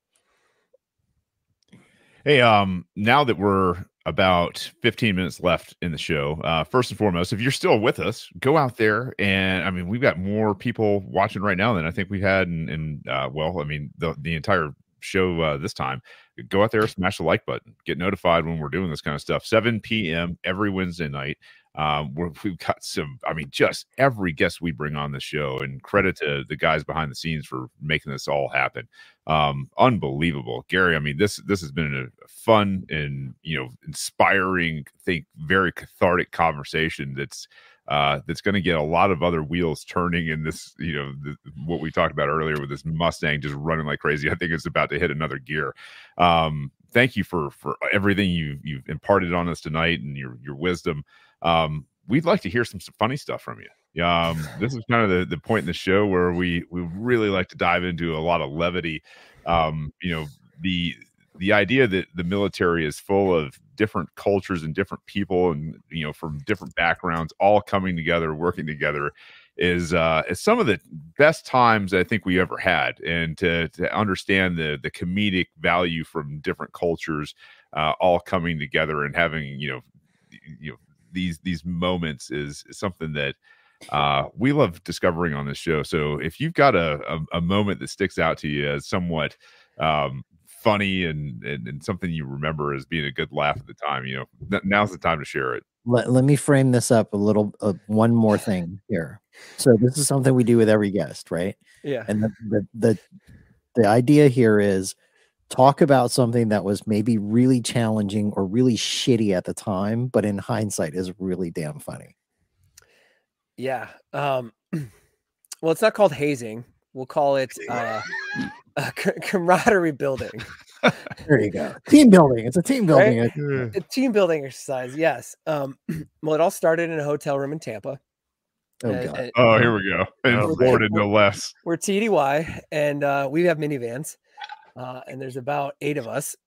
Hey, um, now that we're about fifteen minutes left in the show, uh, first and foremost, if you're still with us, go out there. And I mean, we've got more people watching right now than I think we've had in, in uh, well, I mean, the, the entire show uh, this time. Go out there, smash the like button, get notified when we're doing this kind of stuff. seven p.m. every Wednesday night. Um, we're, we've got some, I mean, just every guest we bring on the show, and credit to the guys behind the scenes for making this all happen. Um, unbelievable, Gary. I mean, this, this has been a fun and, you know, inspiring, I think very cathartic conversation. That's, uh, that's going to get a lot of other wheels turning in this, you know, the, what we talked about earlier with this Mustang just running like crazy. I think it's about to hit another gear. Um, thank you for, for everything you, you've imparted on us tonight and your, your wisdom. Um, we'd like to hear some, some funny stuff from you. Um, this is kind of the, the point in the show where we, we really like to dive into a lot of levity. Um, you know, the, the idea that the military is full of different cultures and different people and, you know, from different backgrounds, all coming together, working together is, uh, is some of the best times I think we ever had. And to, to understand the, the comedic value from different cultures, uh, all coming together and having, you know, you know, these, these moments is, is something that, uh, we love discovering on this show. So if you've got a, a, a moment that sticks out to you as somewhat, um, funny and, and and something you remember as being a good laugh at the time, you know, now's the time to share it. Let, let me frame this up a little, uh, one more thing here. So this is something we do with every guest, right? Yeah. And the, the, the, the idea here is talk about something that was maybe really challenging or really shitty at the time, but in hindsight is really damn funny. Yeah. Um, well, it's not called hazing. We'll call it uh, uh, camaraderie building. There you go. Team building. It's a team building. Right? A team building exercise. Yes. Um, well, it all started in a hotel room in Tampa. Oh, and, God. and, oh here we go. In we're, Florida, no less. We're T D Y, and uh, we have minivans, uh, and there's about eight of us.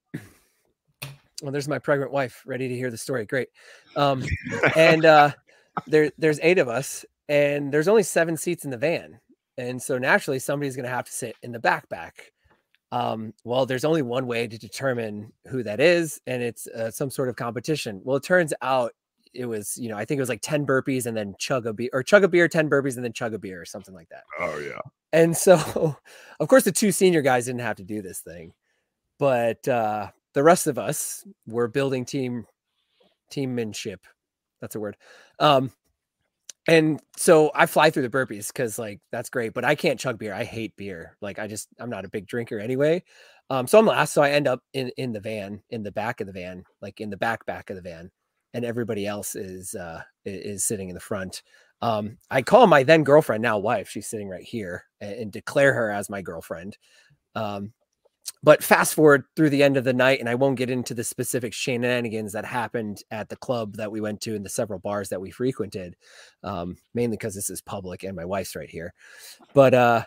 Well, there's my pregnant wife ready to hear the story. Great. Um, and uh, there, there's eight of us, and there's only seven seats in the van. And so naturally somebody's going to have to sit in the backpack. Um, well, there's only one way to determine who that is, and it's uh, some sort of competition. Well, it turns out it was, you know, I think it was like ten burpees and then chug a beer, or chug a beer, ten burpees and then chug a beer, or something like that. Oh yeah. And so, of course, the two senior guys didn't have to do this thing, but uh, the rest of us were building team teammanship. That's a word. Um, And so I fly through the burpees because like, that's great, but I can't chug beer. I hate beer. Like I just, I'm not a big drinker anyway. Um, so I'm last. So I end up in, in the van, in the back of the van, like in the back, back of the van. And everybody else is, uh, is sitting in the front. Um, I call my then girlfriend, now wife, she's sitting right here, and, and declare her as my girlfriend. Um, But fast forward through the end of the night, and I won't get into the specific shenanigans that happened at the club that we went to and the several bars that we frequented, um, mainly because this is public and my wife's right here. But uh,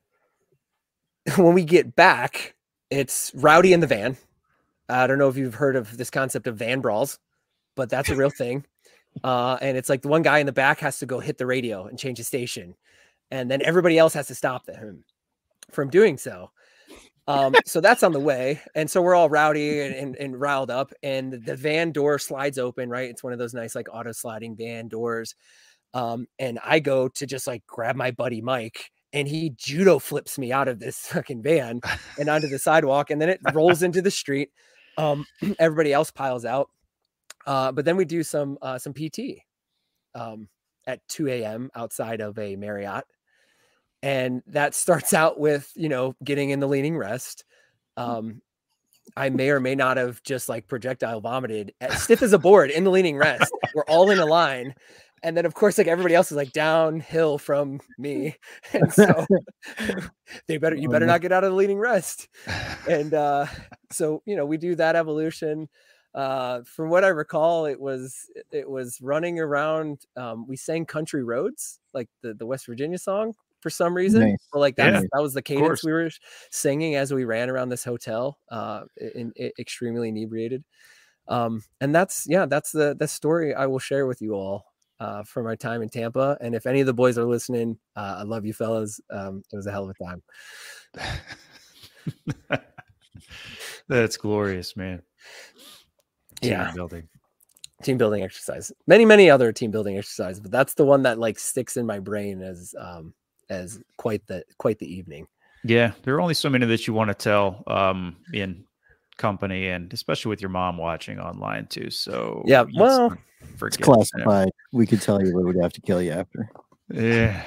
when we get back, it's rowdy in the van. I don't know if you've heard of this concept of van brawls, but that's a real thing. Uh, and it's like the one guy in the back has to go hit the radio and change the station. And then everybody else has to stop him from doing so. Um, so that's on the way. And so we're all rowdy and, and, and riled up, and the van door slides open, right? It's one of those nice, like auto sliding van doors. Um, and I go to just like grab my buddy Mike, and he judo flips me out of this fucking van and onto the sidewalk. And then it rolls into the street. Um, everybody else piles out. Uh, but then we do some, uh, some P T, um, at two a.m. outside of a Marriott. And that starts out with, you know, getting in the leaning rest. Um, I may or may not have just like projectile vomited, as stiff as a board in the leaning rest. We're all in a line. And then, of course, like everybody else is like downhill from me. And so they better, you better not get out of the leaning rest. And uh, so, you know, we do that evolution. Uh, from what I recall, it was, it was running around. Um, we sang Country Roads, like the, the West Virginia song. For some reason, nice. Or like that, yeah, that was the cadence we were singing as we ran around this hotel, uh, in, in extremely inebriated. Um, and that's, yeah, that's the, the story I will share with you all, uh, from my time in Tampa. And if any of the boys are listening, uh, I love you fellas. Um, it was a hell of a time. That's glorious, man. Team yeah. building. Team building exercise. Many, many other team building exercises, but that's the one that like sticks in my brain as, um, as quite the quite the evening. Yeah, there are only so many that you want to tell um in company, and especially with your mom watching online too. So yeah, well, it's classified. We could tell you, but we'd have to kill you after. Yeah.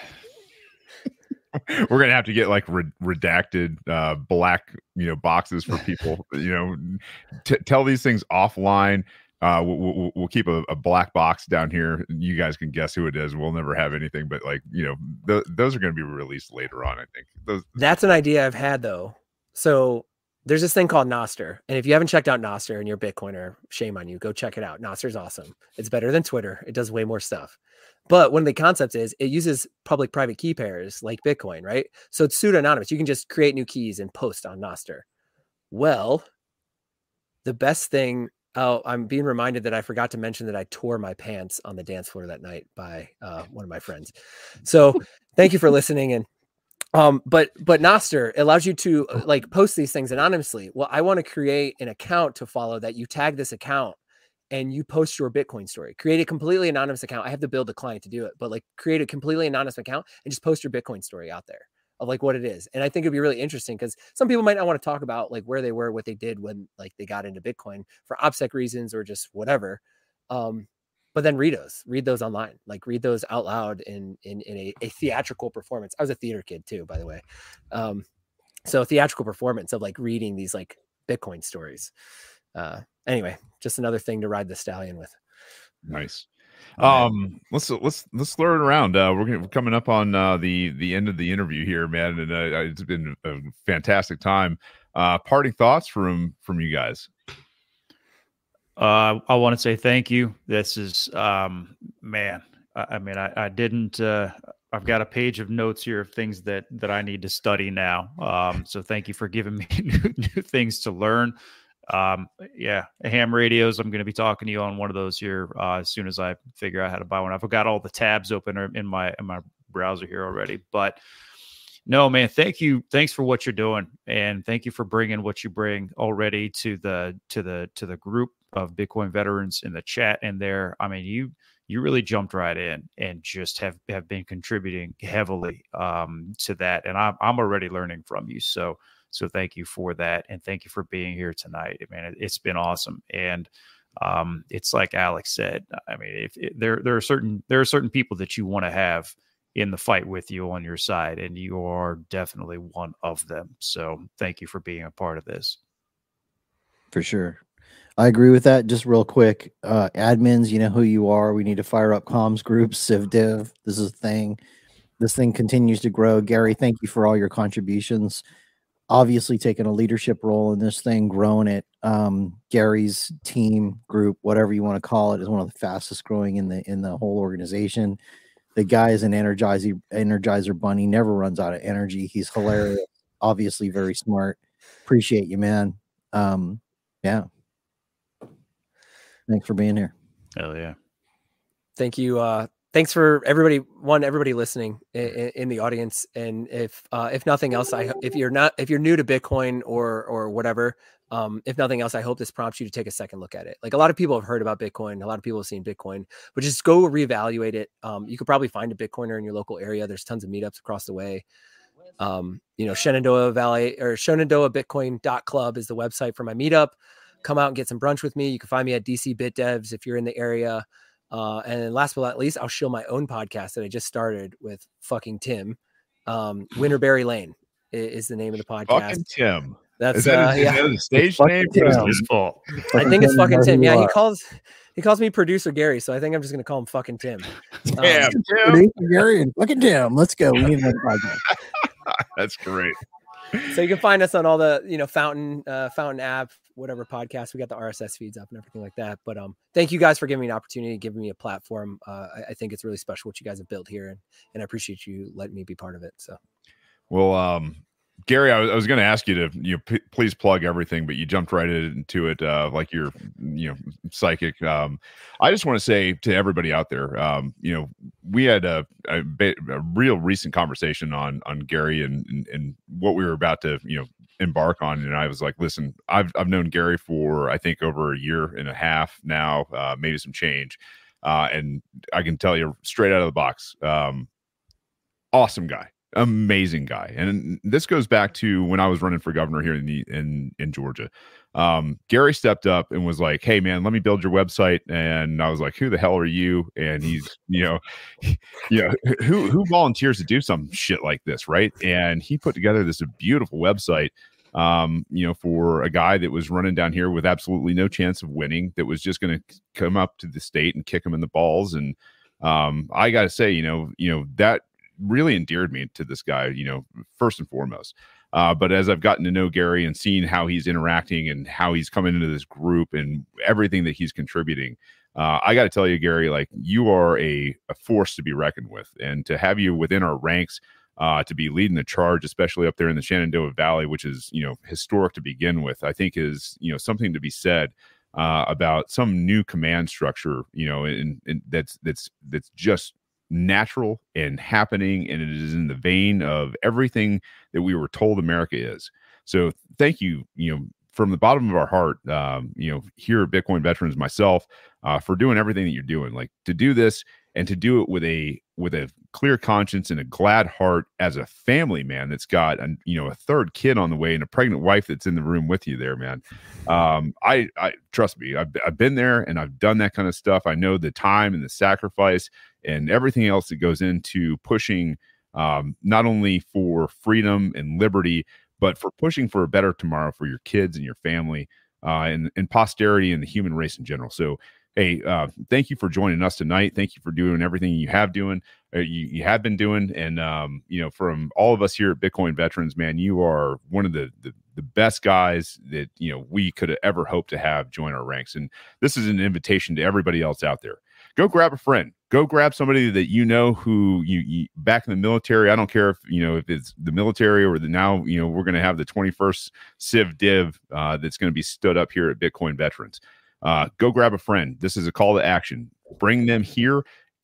We're gonna have to get like re- redacted uh black, you know, boxes for people. You know, t- tell these things offline. Uh, we'll, we'll, we'll keep a, a black box down here. You guys can guess who it is. We'll never have anything, but like, you know, th- those are going to be released later on, I think. Those- That's an idea I've had though. So there's this thing called Nostr. And if you haven't checked out Nostr and you're a Bitcoiner, shame on you. Go check it out. Nostr's awesome. It's better than Twitter. It does way more stuff. But one of the concepts is it uses public private key pairs like Bitcoin, right? So it's pseudo-anonymous. You can just create new keys and post on Nostr. Well, the best thing, oh, I'm being reminded that I forgot to mention that I tore my pants on the dance floor that night by uh, one of my friends. So thank you for listening. And um, but but Nostr allows you to uh, like post these things anonymously. Well, I want to create an account to follow that. You tag this account and you post your Bitcoin story. Create a completely anonymous account. I have to build a client to do it, but like create a completely anonymous account and just post your Bitcoin story out there of like what it is. And I think it'd be really interesting because some people might not want to talk about like where they were, what they did when like they got into Bitcoin for OPSEC reasons or just whatever. Um, but then read those, read those online, like read those out loud in, in, in a, a theatrical performance. I was a theater kid too, by the way. Um, so theatrical performance of like reading these like Bitcoin stories. Uh, anyway, just another thing to ride the stallion with. Nice. Um, let's let's let's throw it around. Uh, we're, gonna, we're coming up on uh, the the end of the interview here, man, and uh, it's been a fantastic time. Uh, parting thoughts from from you guys. Uh, I want to say thank you. This is um, man. I, I mean, I, I didn't. Uh, I've got a page of notes here of things that that I need to study now. Um, so thank you for giving me new, new things to learn. Um, yeah, ham radios. I'm going to be talking to you on one of those here uh, as soon as I figure out how to buy one. I've got all the tabs open in my in my browser here already. But No, man, thank you. Thanks for what you're doing. And thank you for bringing what you bring already to the, to the, to the group of Bitcoin veterans in the chat in there. I mean, you, you really jumped right in and just have, have been contributing heavily um, to that. And I'm, I'm already learning from you. So, so thank you for that. And thank you for being here tonight, man. It, it's been awesome. And um, it's like Alex said, I mean, if, if there, there are certain, there are certain people that you want to have in the fight with you on your side, and you are definitely one of them. So thank you for being a part of this. For sure. I agree with that. Just real quick, uh, admins, you know who you are. We need to fire up comms groups, CivDiv. This is a thing. This thing continues to grow. Gary, thank you for all your contributions. Obviously taking a leadership role in this thing, growing it. Um, Gary's team group, whatever you want to call it, is one of the fastest growing in the in the whole organization. The guy is an energizer, energizer bunny, never runs out of energy. He's hilarious, obviously very smart. Appreciate you, man. Um, yeah. Thanks for being here. Hell yeah. Thank you. Uh, thanks for everybody, one, everybody listening in, in the audience. And if, uh, if nothing else, I, if you're not, if you're new to Bitcoin or, or whatever, um, if nothing else, I hope this prompts you to take a second look at it. Like, a lot of people have heard about Bitcoin. A lot of people have seen Bitcoin, but just go reevaluate it. Um, you could probably find a Bitcoiner in your local area. There's tons of meetups across the way. Um, you know, Shenandoah Valley or Shenandoah Bitcoin dot club is the website for my meetup. Come out and get some brunch with me. You can find me at D C Bit Devs if you're in the area. Uh, and then last but not least, I'll show my own podcast that I just started with fucking Tim. Um, Winterberry Lane is the name of the podcast. Fucking Tim. That's is that, uh, is yeah. that a stage name? It was his fault. I think it's fucking Tim. Yeah, he calls he calls me producer Gary, so I think I'm just gonna call him fucking Tim. Damn, um, Tim. Producer Gary and fucking Tim. Let's go. We need another podcast. That's great. So you can find us on all the, you know, Fountain, uh, Fountain app, whatever podcast. We got the R S S feeds up and everything like that. But um, thank you guys for giving me an opportunity, giving me a platform. Uh, I, I think it's really special what you guys have built here, and and I appreciate you letting me be part of it. So, well, um, Gary, I was, I was going to ask you to, you know, p- please plug everything, but you jumped right into it, uh, like you're, you know, psychic. Um, I just want to say to everybody out there, um, you know, we had a, a, a real recent conversation on on Gary and, and and what we were about to, you know, embark on, and I was like, listen, I've I've known Gary for I think over a year and a half now, uh, maybe some change, uh, and I can tell you straight out of the box, um, awesome guy. Amazing guy. And this goes back to when I was running for governor here in the in in Georgia. Um, Gary stepped up and was like, hey man, let me build your website. And I was like, who the hell are you? And he's, you know, you know, who who volunteers to do some shit like this, right? And he put together this beautiful website, um, you know, for a guy that was running down here with absolutely no chance of winning, that was just going to come up to the state and kick him in the balls. And um, I got to say, you know, you know, that really endeared me to this guy, you know, first and foremost. Uh, but as I've gotten to know Gary and seen how he's interacting and how he's coming into this group and everything that he's contributing, uh, I got to tell you, Gary, like, you are a, a force to be reckoned with. And to have you within our ranks, uh, to be leading the charge, especially up there in the Shenandoah Valley, which is, you know, historic to begin with, I think is, you know, something to be said uh, about some new command structure, you know, and, and that's, that's, that's just natural and happening, and it is in the vein of everything that we were told America is. So thank you, you know, from the bottom of our heart, um, you know, here at Bitcoin Veterans, myself, uh, for doing everything that you're doing, like to do this and to do it with a with a clear conscience and a glad heart as a family man that's got a, you know, a third kid on the way and a pregnant wife that's in the room with you there, man. Um, I, I trust me, I've, I've been there and I've done that kind of stuff. I know the time and the sacrifice and everything else that goes into pushing, um, not only for freedom and liberty, but for pushing for a better tomorrow for your kids and your family, uh, and, and posterity and the human race in general. So, hey, uh, thank you for joining us tonight. Thank you for doing everything you have doing, uh, you, you have been doing. And, um, you know, from all of us here at Bitcoin Veterans, man, you are one of the, the, the best guys that, you know, we could have ever hoped to have join our ranks. And this is an invitation to everybody else out there. Go grab a friend. Go grab somebody that you know who you, you back in the military. I don't care if, you know, if it's the military or the now, you know, we're going to have the twenty-first Civ Div uh, that's going to be stood up here at Bitcoin Veterans. Uh, go grab a friend. This is a call to action. Bring them here.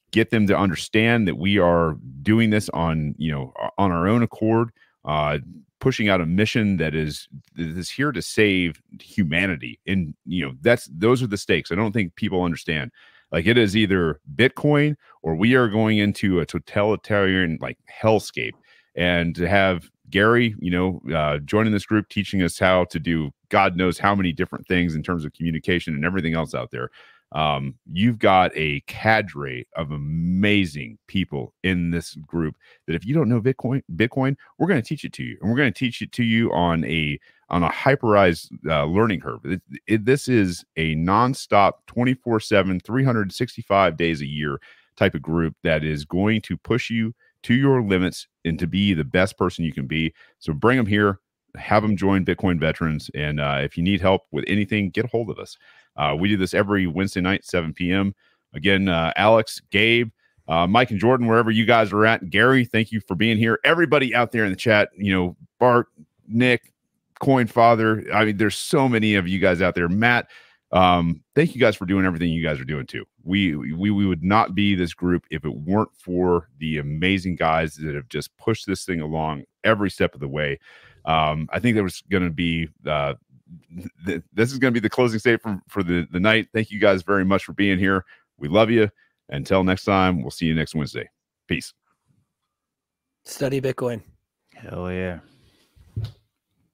get them to understand that we are doing this on, you know, on our own accord, uh, pushing out a mission that is, that is here to save humanity. And, you know, that's, those are the stakes. I don't think people understand. Like, it is either Bitcoin or we are going into a totalitarian like hellscape. And to have Gary, you know, uh, joining this group, teaching us how to do God knows how many different things in terms of communication and everything else out there. Um, you've got a cadre of amazing people in this group that if you don't know Bitcoin, Bitcoin, we're going to teach it to you, and we're going to teach it to you on a on a hyperized uh, learning curve. It, it, this is a nonstop, twenty-four seven, three hundred sixty-five days a year type of group that is going to push you to your limits and to be the best person you can be. So bring them here, have them join Bitcoin Veterans, and uh, if you need help with anything, get a hold of us. Uh, we do this every Wednesday night, seven p.m. Again, uh, Alex, Gabe, uh, Mike, and Jordan, wherever you guys are at. Gary, thank you for being here. Everybody out there in the chat, you know, Bart, Nick, Coin Father. I mean, there's so many of you guys out there. Matt, um, thank you guys for doing everything you guys are doing too. We, we, we would not be this group if it weren't for the amazing guys that have just pushed this thing along every step of the way. Um, I think there was going to be, uh, th- this is going to be the closing statement for, for the, the night. Thank you guys very much for being here. We love you. Until next time, we'll see you next Wednesday. Peace. Study Bitcoin. Hell yeah.